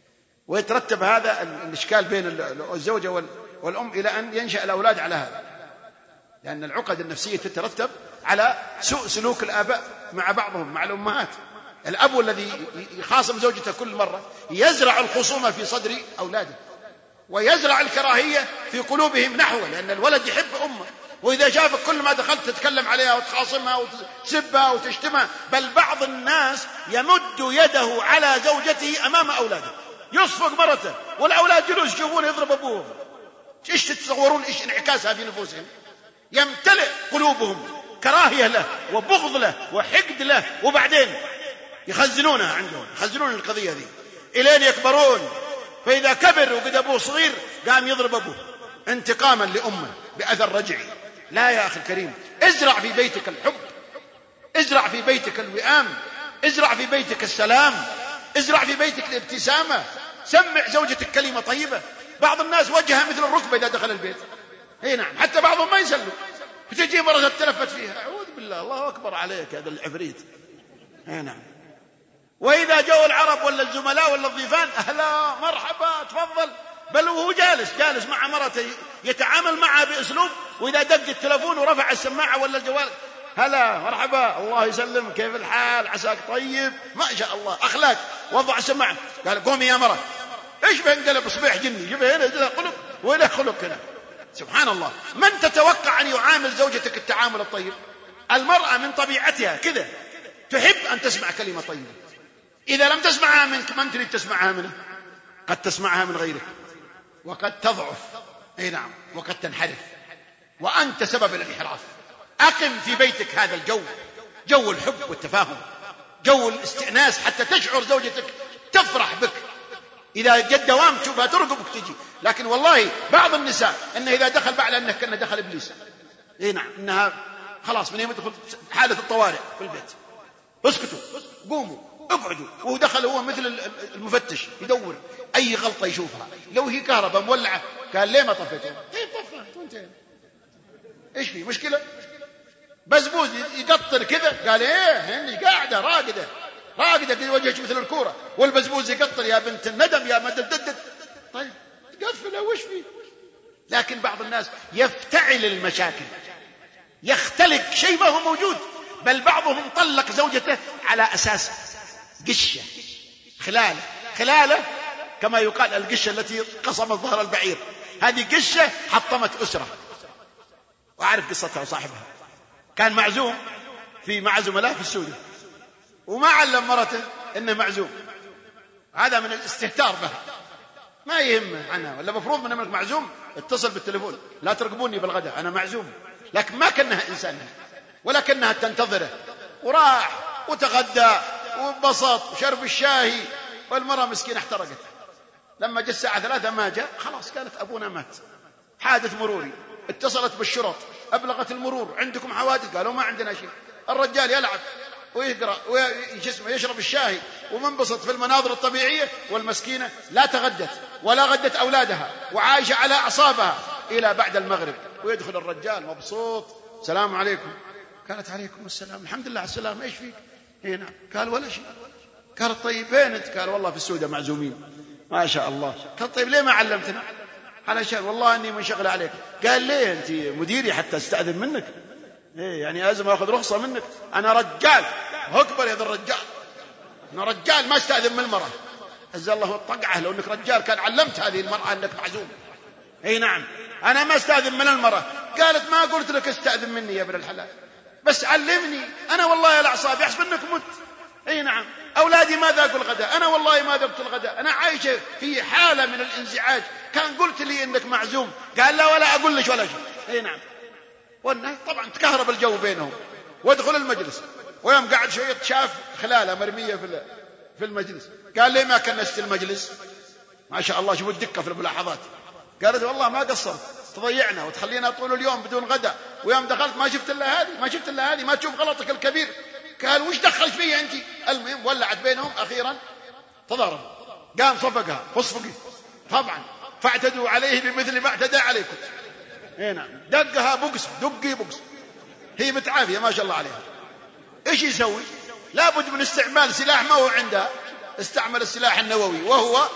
Speaker 2: ويترتب هذا الإشكال بين الزوجة والأم إلى أن ينشأ الأولاد على هذا، لأن العقد النفسية تترتب على سوء سلوك الآباء مع بعضهم مع الأمهات. الأب الذي يخاصم زوجته كل مرة يزرع الخصومة في صدر أولاده ويزرع الكراهية في قلوبهم نحوه، لأن الولد يحب أمه، وإذا شافك كل ما دخلت تتكلم عليها وتخاصمها وتسبها وتشتمها. بل بعض الناس يمد يده على زوجته أمام أولاده، يصفق مرته والأولاد جلوس يشوفون يضرب أبوهم. إيش تتصورون إيش انعكاسها في نفوسهم؟ يمتلئ قلوبهم كراهية له وبغض له وحقد له، وبعدين يخزنونها عندهم، يخزنون القضية ذي إلين يكبرون. فإذا كبر وقد أبوه صغير قام يضرب أبوه انتقاما لأمه بأثر رجعي. لا يا أخي الكريم، ازرع في بيتك الحب، ازرع في بيتك الوئام، ازرع في بيتك السلام، ازرع في بيتك الابتسامة، سمع زوجتك كلمة طيبة. بعض الناس وجهها مثل الركبة إذا دخل البيت، اي نعم، حتى بعضهم ما يسلم، بتجي مرة تتلفت فيها، أعوذ بالله، الله أكبر عليك هذا العفريت. اي نعم. وإذا جو العرب ولا الزملاء ولا الضيفان، أهلا مرحبا تفضل، بل وهو جالس جالس مع مرته يتعامل معها بأسلوب، وإذا دق التلفون ورفع السماعة ولا الجوال، هلا مرحبا الله يسلم كيف الحال عساك طيب ما شاء الله، أخلاق. وضع السماعة قال قومي يا مرة، إيش بينقلب صبيح جني، جيبه هنا خلق وإلى خلق هنا. سبحان الله. من تتوقع أن يعامل زوجتك التعامل الطيب؟ المرأة من طبيعتها كذا تحب أن تسمع كلمة طيبة. إذا لم تسمعها منك من تريد تسمعها منه؟ قد تسمعها من غيرك وقد تضعف، اي نعم، وقد تنحرف، وأنت سبب الانحراف. أقم في بيتك هذا الجو، جو الحب والتفاهم، جو الاستئناس، حتى تشعر زوجتك تفرح بك. إذا جد دوام تشوفها ترقبك تجي. لكن والله بعض النساء إنه إذا دخل بعلها إنه كأنه دخل إبليس، اي نعم، إنها خلاص من يوم تدخل حالة الطوارئ في البيت، اسكتوا قوموا اقعدوا، وهو دخل هو مثل المفتش يدور أي غلطة يشوفها. لو هي كهرباء مولعة قال ليه ما طفيتها؟ طيب طفها وانتهينا، ايش في مشكلة؟ بزبوز يقطر كذا قال ايه هني قاعدة راقدة راقدة في وجهك مثل الكورة، والبزبوز يقطر يا بنت الندم يا مدددد. طيب تقفله وش فيه؟ لكن بعض الناس يفتعل المشاكل، يختلق شيء ما هو موجود. بل بعضهم طلق زوجته على أساس قشة خلالة خلالة كما يقال القشة التي قصمت ظهر البعير، هذه قشة حطمت أسرة. وأعرف قصتها وصاحبها كان معزوم في مع زملاء في السعودية، وما علم مرته إنه معزوم، هذا من الاستهتار بها، ما يهمه عنها، ولا مفروض من أنك معزوم اتصل بالتليفون لا ترقبوني بالغداء أنا معزوم. لكن ما كأنها إنسانة ولكنها تنتظره، وراح وتغدى وانبسط وشرب الشاهي، والمرأة مسكينة احترقت. لما جاء الساعة ثلاثة ما جاء، خلاص قالت أبونا مات، حادث مروري. اتصلت بالشرط، أبلغت المرور عندكم حوادث؟ قالوا ما عندنا شيء. الرجال يلعب ويقرأ ويشرب الشاهي ومنبسط في المناظر الطبيعية، والمسكينة لا تغدت ولا غدت أولادها وعايشة على أعصابها إلى بعد المغرب. ويدخل الرجال مبسوط، السلام عليكم. قالت عليكم السلام، الحمد لله على السلامة، ايش فيك؟ هنا قال ولا شيء. قالت طيب وين انت؟ قال والله في السعودية معزومين. ما شاء الله. قال طيب ليه ما علمتنا؟ علشان والله اني منشغل عليك. قال ليه؟ انت مديري حتى استأذن منك، ايه يعني لازم اخذ رخصة منك؟ انا رجال اكبر يا ذا الرجال، انا رجال ما استأذن من المرأة. عز الله الطقعة، لو انك رجال كان علمت هذه المرأة انك معزوم. اي نعم، انا ما استأذن من المرأة. قالت ما قلت لك استأذن مني يا ابن الحلال، بس علمني. أنا والله الأعصاب يحسب أنك مت. أي نعم. أولادي ما ذاقوا الغداء، أنا والله ما ذقت الغداء، أنا عايشة في حالة من الانزعاج. كان قلت لي إنك معزوم. قال لا ولا أقول لك ولا شيء. أي نعم. والناس طبعا تكهرب الجو بينهم، وادخل المجلس، ويوم قاعد شوية شاف خلالة مرمية في في المجلس. قال لي ما كنست المجلس؟ ما شاء الله شوفوا الدقة في الملاحظات. قالت والله ما قصرت، تضيعنا وتخلينا طول اليوم بدون غداء، ويوم دخلت ما شفت الا هذه، ما شفت الا هذه، ما تشوف غلطك الكبير. قال وش دخلت فيها انت؟ المهم ولعت بينهم، اخيرا تضارب، قام صفقها فصفقي طبعا، فاعتدوا عليه بمثل ما اعتدى عليكم. هنا دقها بقس، دقي بقس، هي متعافيه ما شاء الله عليها. ايش يسوي؟ لابد من استعمال سلاح ما هو عندها، استعمل السلاح النووي وهو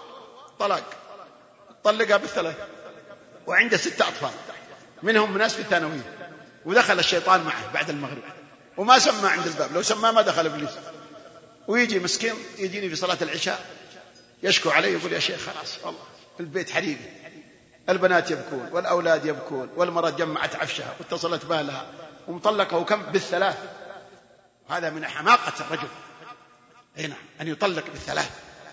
Speaker 2: طلاق. طلقها بالثلاث، وعنده ستة أطفال منهم ناس في الثانوية. ودخل الشيطان معه بعد المغرب وما سمى عند الباب، لو سمى ما دخل إبليس. ويجي مسكين يجيني في صلاة العشاء يشكو علي يقول يا شيخ خلاص والله البيت حريقي، البنات يبكون والأولاد يبكون والمرأة جمعت عفشها واتصلت بالها ومطلقه وكم بالثلاث. هذا من حماقة الرجل هنا أن يطلق بالثلاث،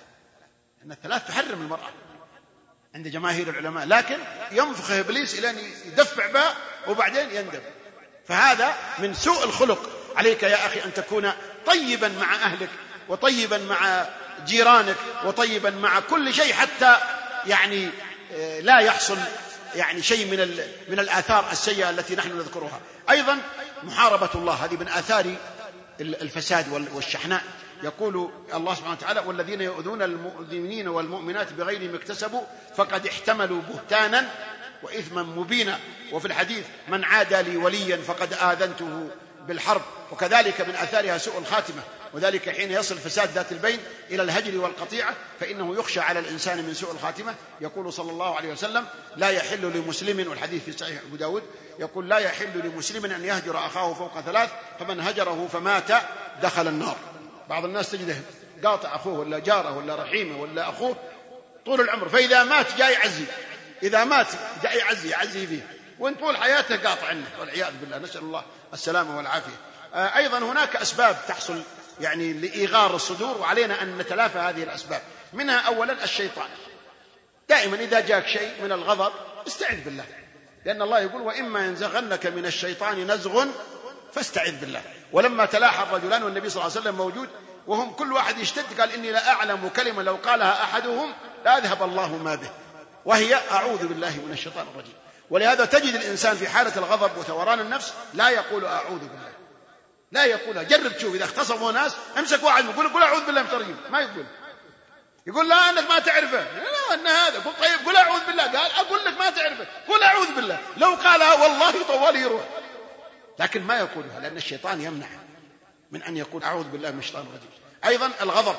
Speaker 2: أن الثلاث تحرم المرأة عند جماهير العلماء، لكن ينفخه إبليس إلى أن يدفع به وبعدين يندم. فهذا من سوء الخلق. عليك يا أخي أن تكون طيبا مع أهلك وطيبا مع جيرانك وطيبا مع كل شيء، حتى يعني لا يحصل يعني شيء من من الآثار السيئة التي نحن نذكرها. أيضا محاربة الله، هذه من آثار الفساد والشحناء. يقول الله سبحانه وتعالى: والذين يؤذون المؤمنين والمؤمنات بغير ما اكتسبوا فقد احتملوا بهتانا وإثما مبينا. وفي الحديث: من عادى لي وليا فقد آذنته بالحرب. وكذلك من آثارها سوء الخاتمة، وذلك حين يصل فساد ذات البين إلى الهجر والقطيعة فإنه يخشى على الإنسان من سوء الخاتمة. يقول صلى الله عليه وسلم: لا يحل لمسلم، والحديث في صحيح أبو داود، يقول: لا يحل لمسلم أن يهجر أخاه فوق ثلاث، فمن هجره فمات دخل النار. بعض الناس تجده قاطع أخوه ولا جاره ولا رحيمه ولا أخوه طول العمر، فإذا مات جاي يعزي، إذا مات جاي يعزي يعزي فيه، وإن طول حياته قاطع عنه، والعياذ بالله، نسأل الله السلامة والعافية. أيضا هناك أسباب تحصل يعني لإيغار الصدور، وعلينا أن نتلافى هذه الأسباب. منها أولا الشيطان. دائما إذا جاك شيء من الغضب استعذ بالله، لأن الله يقول: وإما ينزغنك من الشيطان نزغ فاستعذ بالله. ولما تلاحى الرجلان والنبي صلى الله عليه وسلم موجود وهم كل واحد يشتد، قال: إني لا أعلم كلمة لو قالها أحدهم لا أذهب الله ما به، وهي أعوذ بالله من الشيطان الرجيم. ولهذا تجد الإنسان في حالة الغضب وثوران النفس لا يقول أعوذ بالله، لا يقولها. جرب تشوف إذا اختصموا ناس امسك واحد يقول قل أعوذ بالله من الشيطان، ما يقول، يقول: لا أنك ما تعرفه، لا أن هذا، قل طيب قل أعوذ بالله، قال أقول لك ما تعرفه، قل أعوذ بالله. لو قالها والله طوال يروح، لكن ما يقولها لأن الشيطان يمنع من أن يقول أعوذ بالله من الشيطان الرجيم. أيضا الغضب،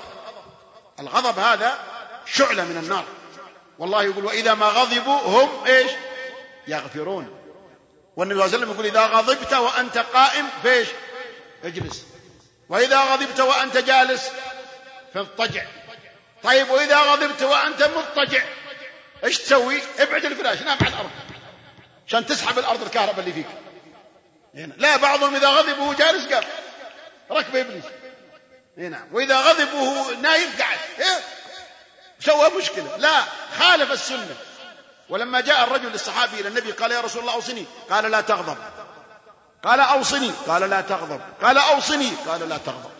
Speaker 2: الغضب هذا شعلة من النار، والله يقول: وإذا ما غضبوا هم إيش يغفرون. والنبي صلى الله عليه وسلم يقول: إذا غضبت وأنت قائم فيش اجلس، وإذا غضبت وأنت جالس فاضطجع. طيب وإذا غضبت وأنت مضطجع ايش تسوي؟ ابعد الفراش، نام على الأرض عشان تسحب الأرض الكهرباء اللي فيك. هنا. لا، بعضهم إذا غضب وهو جالس قال ركب إبليس. هنا. وإذا غضب وهو نايم قاعد إيه؟ سوى مشكلة. لا، خالف السنة. ولما جاء الرجل للصحابي إلى النبي قال: يا رسول الله أوصني، قال: لا تغضب. قال: أوصني، قال: لا تغضب. قال: أوصني، قال: لا تغضب.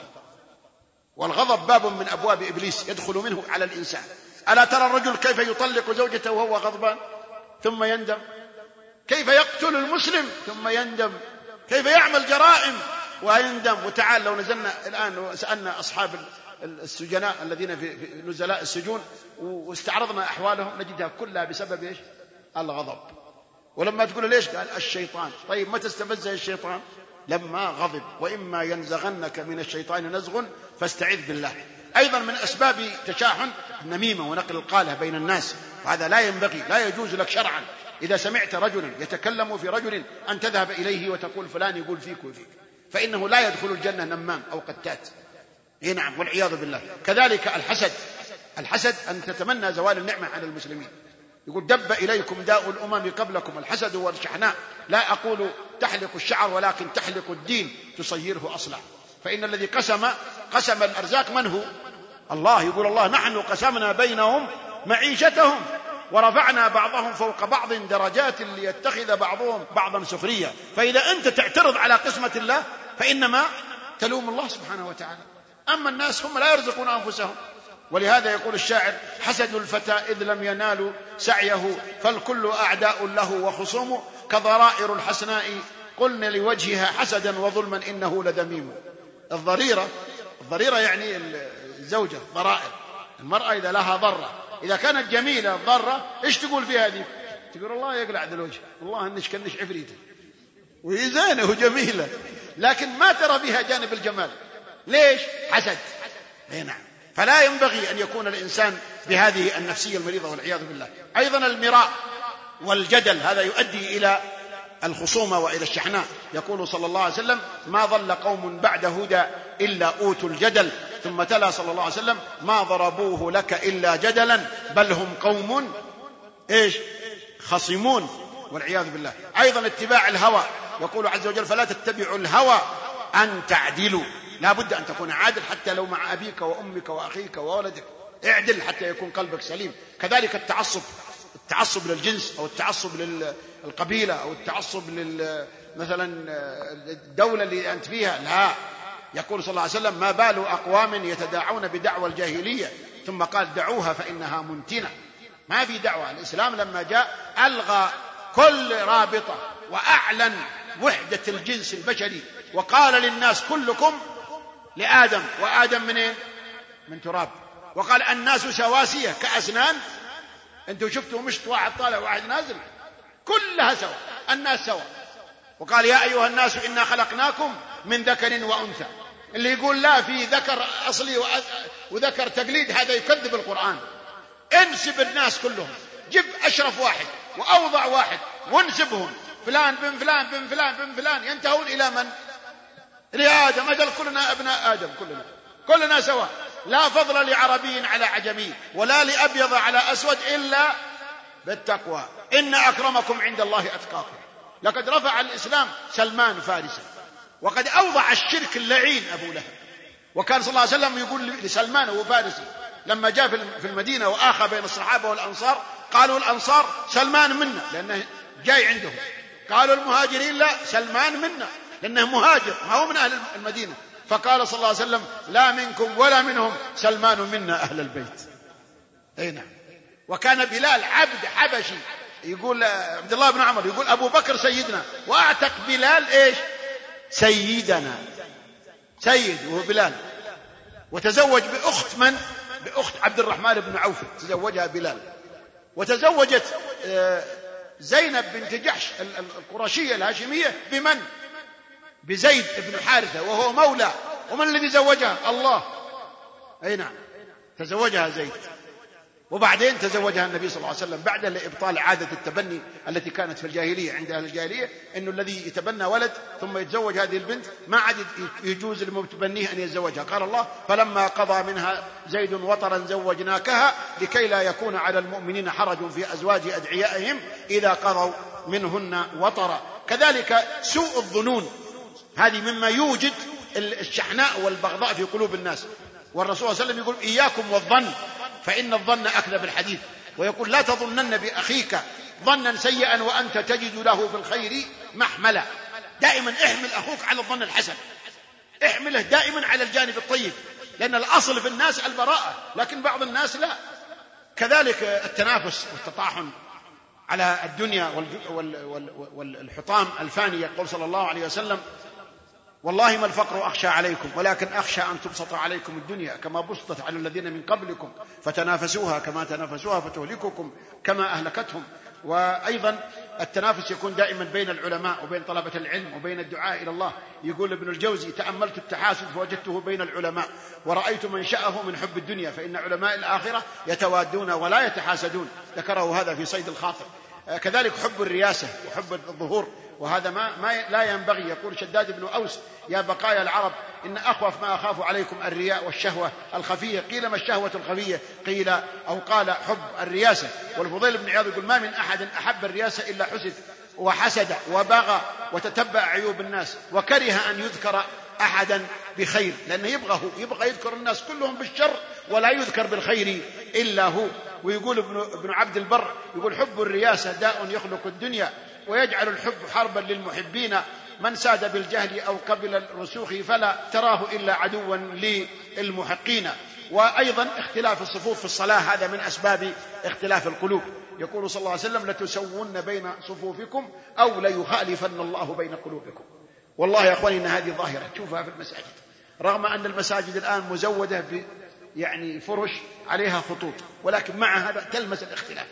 Speaker 2: والغضب باب من أبواب إبليس يدخل منه على الإنسان. ألا ترى الرجل كيف يطلق زوجته وهو غضبان ثم يندم؟ كيف يقتل المسلم ثم يندم؟ كيف يعمل جرائم ويندم؟ وتعال لو نزلنا الآن وسألنا أصحاب السجناء الذين في نزلاء السجون واستعرضنا أحوالهم نجدها كلها بسبب إيش؟ الغضب. ولما تقول ليش؟ قال: الشيطان. طيب متى استفزه الشيطان؟ لما غضب. وإما ينزغنك من الشيطان نزغ فاستعذ بالله. أيضا من أسباب تشاحن النميمة ونقل القالة بين الناس، وهذا لا ينبغي، لا يجوز لك شرعا إذا سمعت رجلا يتكلم في رجل أن تذهب إليه وتقول فلان يقول فيك وفيك، فإنه لا يدخل الجنة نمام أو قتات. إيه نعم، والعياذ بالله. كذلك الحسد. الحسد أن تتمنى زوال النعمة على المسلمين. يقول: دب إليكم داء الأمم قبلكم الحسد والشحناء، لا أقول تحلق الشعر ولكن تحلق الدين تصيره أصلع. فإن الذي قسم قسم الأرزاق من هو؟ الله. يقول الله: نحن قسمنا بينهم معيشتهم ورفعنا بعضهم فوق بعض درجات ليتخذ بعضهم بعضا سخريا. فإذا أنت تعترض على قسمة الله فإنما تلوم الله سبحانه وتعالى. أما الناس هم لا يرزقون أنفسهم. ولهذا يقول الشاعر: حسد الفتى إذ لم ينالوا سعيه فالكل أعداء له وخصوم كضرائر الحسناء قلن لوجهها حسدا وظلما إنه لذميم. الضريرة، الضريرة يعني الزوجة، ضرائر. المرأة إذا لها ضرة، إذا كانت جميلة ضرة إيش تقول فيها هذه؟ تقول الله يقلع ذا الوجه، والله إنش كنش عفريته، وهي زينة وجميلة، لكن ما ترى بها جانب الجمال. ليش؟ حسد. اي نعم. فلا ينبغي أن يكون الإنسان بهذه النفسية المريضة والعياذ بالله. أيضا المراء والجدل، هذا يؤدي إلى الخصومة وإلى الشحناء. يقول صلى الله عليه وسلم: ما ضل قوم بعد هدى إلا أوتوا الجدل. ثم تلا صلى الله عليه وسلم: ما ضربوه لك إلا جدلا بل هم قوم إيش خصمون، والعياذ بالله. أيضا اتباع الهوى، يقول عز وجل: فلا تتبعوا الهوى أن تعدلوا. لا بد أن تكون عادل حتى لو مع أبيك وأمك وأخيك وولدك، اعدل حتى يكون قلبك سليم. كذلك التعصب، التعصب للجنس أو التعصب للقبيلة أو التعصب لل مثلا الدولة اللي أنت فيها، لا. يقول صلى الله عليه وسلم: ما بال أقوام يتداعون بدعوى الجاهلية ثم قال: دعوها فإنها منتنة. ما في دعوة. الإسلام لما جاء ألغى كل رابطة وأعلن وحدة الجنس البشري، وقال للناس: كلكم لآدم، وآدم منين؟ من تراب. وقال: الناس سواسية كأسنان. أنتوا شفتوا مشط واحد طالع واحد نازل، كلها سوا، الناس سوا. وقال: يا أيها الناس إنا خلقناكم من ذكر وأنثى. اللي يقول لا في ذكر أصلي وذكر تقليد هذا يكذب القرآن. انسب الناس كلهم، جب أشرف واحد وأوضع واحد وانسبهم، فلان بن فلان بن فلان بن فلان، ينتهون إلى من؟ لآدم. أجل كلنا أبناء آدم، كلنا كلنا سواء، لا فضل لعربي على عجمي ولا لأبيض على أسود إلا بالتقوى. إن أكرمكم عند الله أتقاكم. لقد رفع الإسلام سلمان فارسا، وقد أوضع الشرك اللعين أبو لهب. وكان صلى الله عليه وسلم يقول لسلمان وفارسي لما جاء في المدينة وآخى بين الصحابة والأنصار، قالوا الأنصار: سلمان منا، لأنه جاي عندهم. قالوا المهاجرين: لا، سلمان منا، لأنه مهاجر ما هو من أهل المدينة. فقال صلى الله عليه وسلم: لا منكم ولا منهم، سلمان منا أهل البيت. أي نعم. وكان بلال عبد حبشي، يقول عبد الله بن عمر يقول: أبو بكر سيدنا، وأعتق بلال إيش؟ سيدنا، سيد وهو بلال. وتزوج بأخت من؟ بأخت عبد الرحمن بن عوف، تزوجها بلال. وتزوجت زينب بنت جحش القرشية الهاشمية بمن؟ بزيد بن حارثة، وهو مولى. ومن الذي زوجها؟ الله. أي نعم، تزوجها زيد. وبعدين تزوجها النبي صلى الله عليه وسلم بعد لإبطال عادة التبني التي كانت في الجاهلية عند أهل الجاهلية، إنه الذي يتبنى ولد ثم يتزوج هذه البنت ما عاد يجوز للمتبنيه أن يتزوجها. قال الله: فلما قضى منها زيد وطرا زوجناكها لكي لا يكون على المؤمنين حرج في أزواج أدعيائهم إذا قضوا منهن وطرا. كذلك سوء الظنون، هذه مما يوجد الشحناء والبغضاء في قلوب الناس. والرسول صلى الله عليه وسلم يقول: إياكم والظن فإن الظن أكذب الحديث. ويقول: لا تظنن بأخيك ظنا سيئا وأنت تجد له في الخير محملا. دائما احمل أخوك على الظن الحسن، احمله دائما على الجانب الطيب، لأن الأصل في الناس البراءة، لكن بعض الناس لا. كذلك التنافس والتطاحن على الدنيا والحطام الفاني. يقول صلى الله عليه وسلم: والله ما الفقر أخشى عليكم ولكن أخشى أن تبسط عليكم الدنيا كما بسطت على الذين من قبلكم فتنافسوها كما تنافسوها فتهلككم كما أهلكتهم. وأيضا التنافس يكون دائما بين العلماء وبين طلبة العلم وبين الدعاء إلى الله. يقول ابن الجوزي: تأملت التحاسد فوجدته بين العلماء ورأيت منشأه من حب الدنيا، فإن علماء الآخرة يتوادون ولا يتحاسدون. ذكره هذا في صيد الخاطر. كذلك حب الرياسة وحب الظهور، وهذا ما, ما لا ينبغي. يقول شداد بن أوس: يا بقايا العرب إن أخوف ما أخاف عليكم الرياء والشهوة الخفية. قيل: ما الشهوة الخفية؟ قيل أو قال: حب الرياسة. والفضيل بن عياض يقول: ما من أحد أحب الرياسة إلا حسد وحسد وبغى وتتبع عيوب الناس وكره أن يذكر أحدا بخير، لأنه يبغى يبغى يذكر الناس كلهم بالشر ولا يذكر بالخير إلا هو. ويقول ابن, ابن عبد البر يقول: حب الرياسة داء يخلق الدنيا ويجعل الحب حربا للمحبين، من ساد بالجهل أو قبل الرسوخ فلا تراه إلا عدوا للمحقين. وأيضا اختلاف الصفوف في الصلاة هذا من أسباب اختلاف القلوب. يقول صلى الله عليه وسلم: لتسوون بين صفوفكم أو ليخالفن الله بين قلوبكم. والله يا أخواني إن هذه ظاهرة تشوفها في المساجد، رغم أن المساجد الآن مزودة ب يعني فرش عليها خطوط، ولكن مع هذا تلمس الاختلاف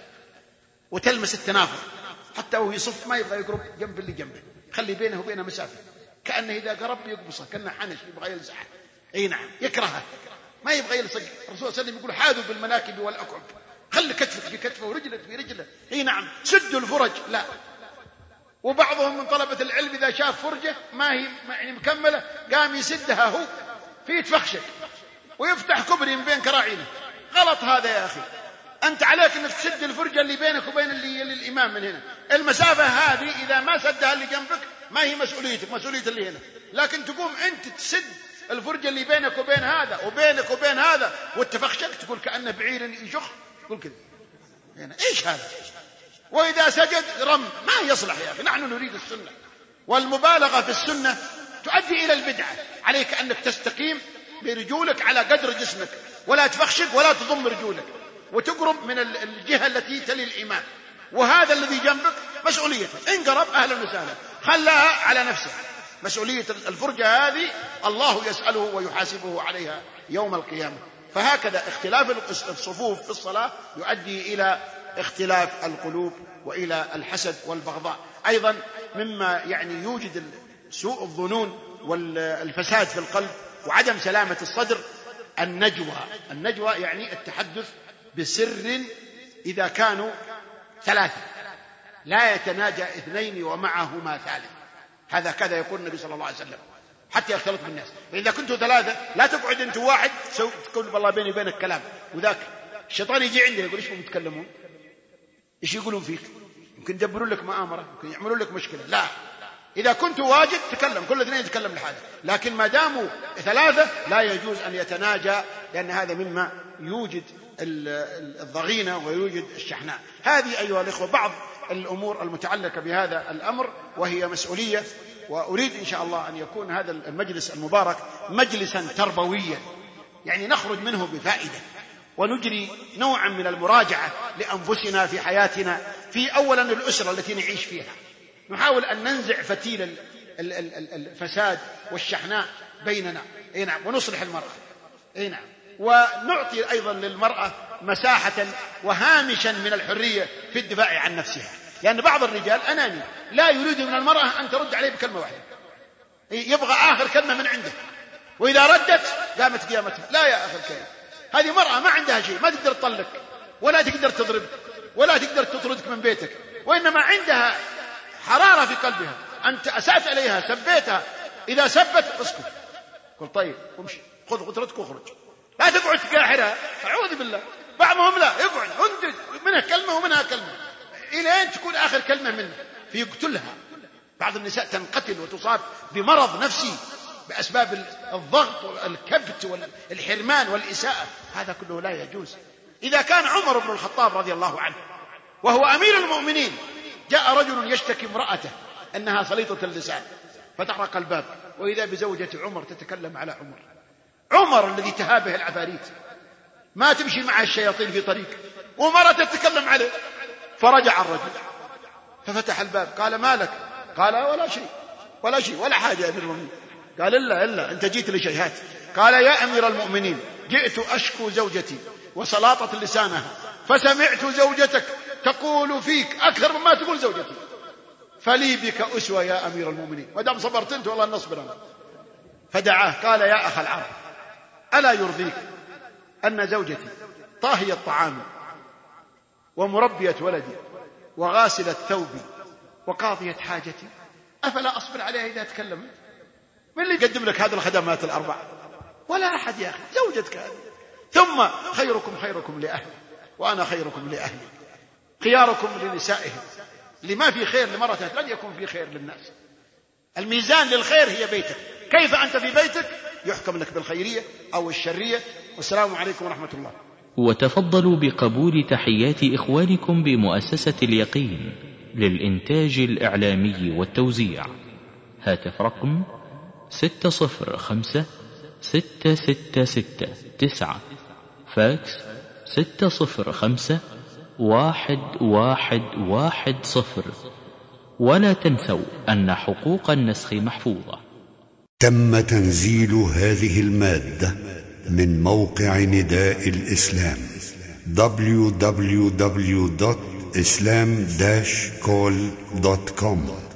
Speaker 2: وتلمس التنافر. حتى وهو يصف ما يبغى يقرب جنب اللي جنبه، خلي بينه وبينه مسافة، كأنه إذا قرب يقبصه كأنه حنش يبغى يلزعه. أي نعم، يكرهه، ما يبغى يلصق. الرسول صلى الله عليه وسلم يقول: حاذوا بالمناكب والأكعب، خلي كتفك في كتفه ورجلك في رجله. أي نعم، سدوا الفرج. لا، وبعضهم من طلبة العلم إذا شاف فرجة ما هي يعني مكملة قام يسدها هو في تفخشك ويفتح كبري من بين كراعينه. غلط هذا يا أخي. أنت عليك أنك تسد الفرجة اللي بينك وبين اللي للإمام من هنا. المسافة هذه إذا ما سدها اللي جنبك ما هي مسؤوليتك، مسؤولية اللي هنا. لكن تقوم أنت تسد الفرجة اللي بينك وبين هذا وبينك وبين هذا والتفخشك، تقول كأنه بعير يشخ، تقول كذا يعني إيش هذا؟ وإذا سجد رم ما يصلح يا أخي. نحن نريد السنة، والمبالغة في السنة تؤدي إلى البدعة. عليك أنك تستقيم برجولك على قدر جسمك، ولا تفخشك ولا تضم رجولك، وتقرب من الجهة التي تلي الإمام. وهذا الذي جنبك مسؤوليته، إن قرب أهلا وسهلا، خلاها على نفسه. مسؤولية الفرجة هذه الله يسأله ويحاسبه عليها يوم القيامة. فهكذا اختلاف الصفوف في الصلاة يؤدي إلى اختلاف القلوب وإلى الحسد والبغضاء. أيضا مما يعني يوجد سوء الظنون والفساد في القلب وعدم سلامة الصدر النجوى. النجوى يعني التحدث بسر إذا كانوا ثلاثة، لا يتناجى اثنين ومعهما ثالث. هذا كذا يقول النبي صلى الله عليه وسلم حتى يختلط بالناس. إذا كنتوا ثلاثة لا تقعد أنت واحد تقول والله بيني وبينك كلام، وذاك الشيطان يجي عندنا يقول إيش بيتكلمون، إيش يقولون فيك، يمكن يدبرون لك مؤامرة، يمكن يعملون لك مشكلة. لا، إذا كنت واجد تكلم، كل اثنين يتكلم لحاله. لكن ما داموا ثلاثة لا يجوز أن يتناجى، لأن هذا مما يوجد الضغينة ويوجد الشحناء. هذه أيها الإخوة بعض الأمور المتعلقة بهذا الأمر، وهي مسؤولية. وأريد إن شاء الله أن يكون هذا المجلس المبارك مجلسا تربويا، يعني نخرج منه بفائدة، ونجري نوعا من المراجعة لأنفسنا في حياتنا، في أولا الأسرة التي نعيش فيها. نحاول أن ننزع فتيل الفساد والشحناء بيننا، أي نعم، ونصلح المرأة، أي نعم، ونعطي أيضا للمرأة مساحة وهامشا من الحرية في الدفاع عن نفسها. لأن يعني بعض الرجال أناني لا يريد من المرأة أن ترد عليه بكلمة واحدة، يبغى آخر كلمة من عنده، وإذا ردت قامت قيامتها. لا يا آخر كلمة، هذه مرأة ما عندها شيء، ما تقدر تطلق ولا تقدر تضربك ولا تقدر تطردك من بيتك، وإنما عندها حرارة في قلبها. أنت أسأت عليها، سبيتها، إذا سبت اسكت، قل طيب امشي، خذ غترتك واخرج، لا تقعد تقاحرها. أعوذ بالله. بعضهم لا يقعد انت منها كلمة ومنها كلمة إلى أن تكون آخر كلمة منه فيقتلها. بعض النساء تنقتل وتصاب بمرض نفسي بأسباب الضغط والكبت والحرمان والإساءة. هذا كله لا يجوز. إذا كان عمر بن الخطاب رضي الله عنه وهو أمير المؤمنين جاء رجل يشتكي امرأته أنها سليطة اللسان، فتحرق الباب، وإذا بزوجة عمر تتكلم على عمر. عمر الذي تهابه العفاريت، ما تمشي مع الشياطين في طريق، ومرة تتكلم عليه. فرجع الرجل ففتح الباب، قال ما لك؟ قال ولا شيء ولا شيء ولا حاجة يا أمير المؤمنين. قال إلا إلا أنت جيت لشيهات. قال يا أمير المؤمنين جئت أشكو زوجتي وسلاطة لسانها، فسمعت زوجتك تقول فيك أكثر مما تقول زوجتي، فلي بك أسوة يا أمير المؤمنين، ودام صبرت أنت والله نصبر أنا. فدعاه قال يا أخ العرب، ألا يرضيك أن زوجتي طاهية الطعام ومربية ولدي وغاسلة ثوبي وقاضية حاجتي، أفلا أصبر عليها إذا تكلمت؟ من اللي يقدم لك هذه الخدمات الأربعة؟ ولا أحد يا أخي، زوجتك هذه. ثم خيركم خيركم لأهلي وأنا خيركم لأهلي، خياركم لنسائهم. لما في خير لمرأة لن يكون في خير للناس. الميزان للخير هي بيتك، كيف أنت في بيتك يحكم لك بالخيرية أو الشرية. والسلام عليكم ورحمة الله.
Speaker 1: وتفضلوا بقبول تحيات إخوانكم بمؤسسة اليقين للإنتاج الإعلامي والتوزيع. هاتف رقم ستة صفر خمسة ستة ستة ستة تسعة، فاكس ستة صفر خمسة واحد واحد واحد صفر. ولا تنسوا أن حقوق النسخ محفوظة.
Speaker 4: تم تنزيل هذه المادة من موقع نداء الإسلام دبليو دبليو دبليو دوت إسلام داش كول دوت كوم.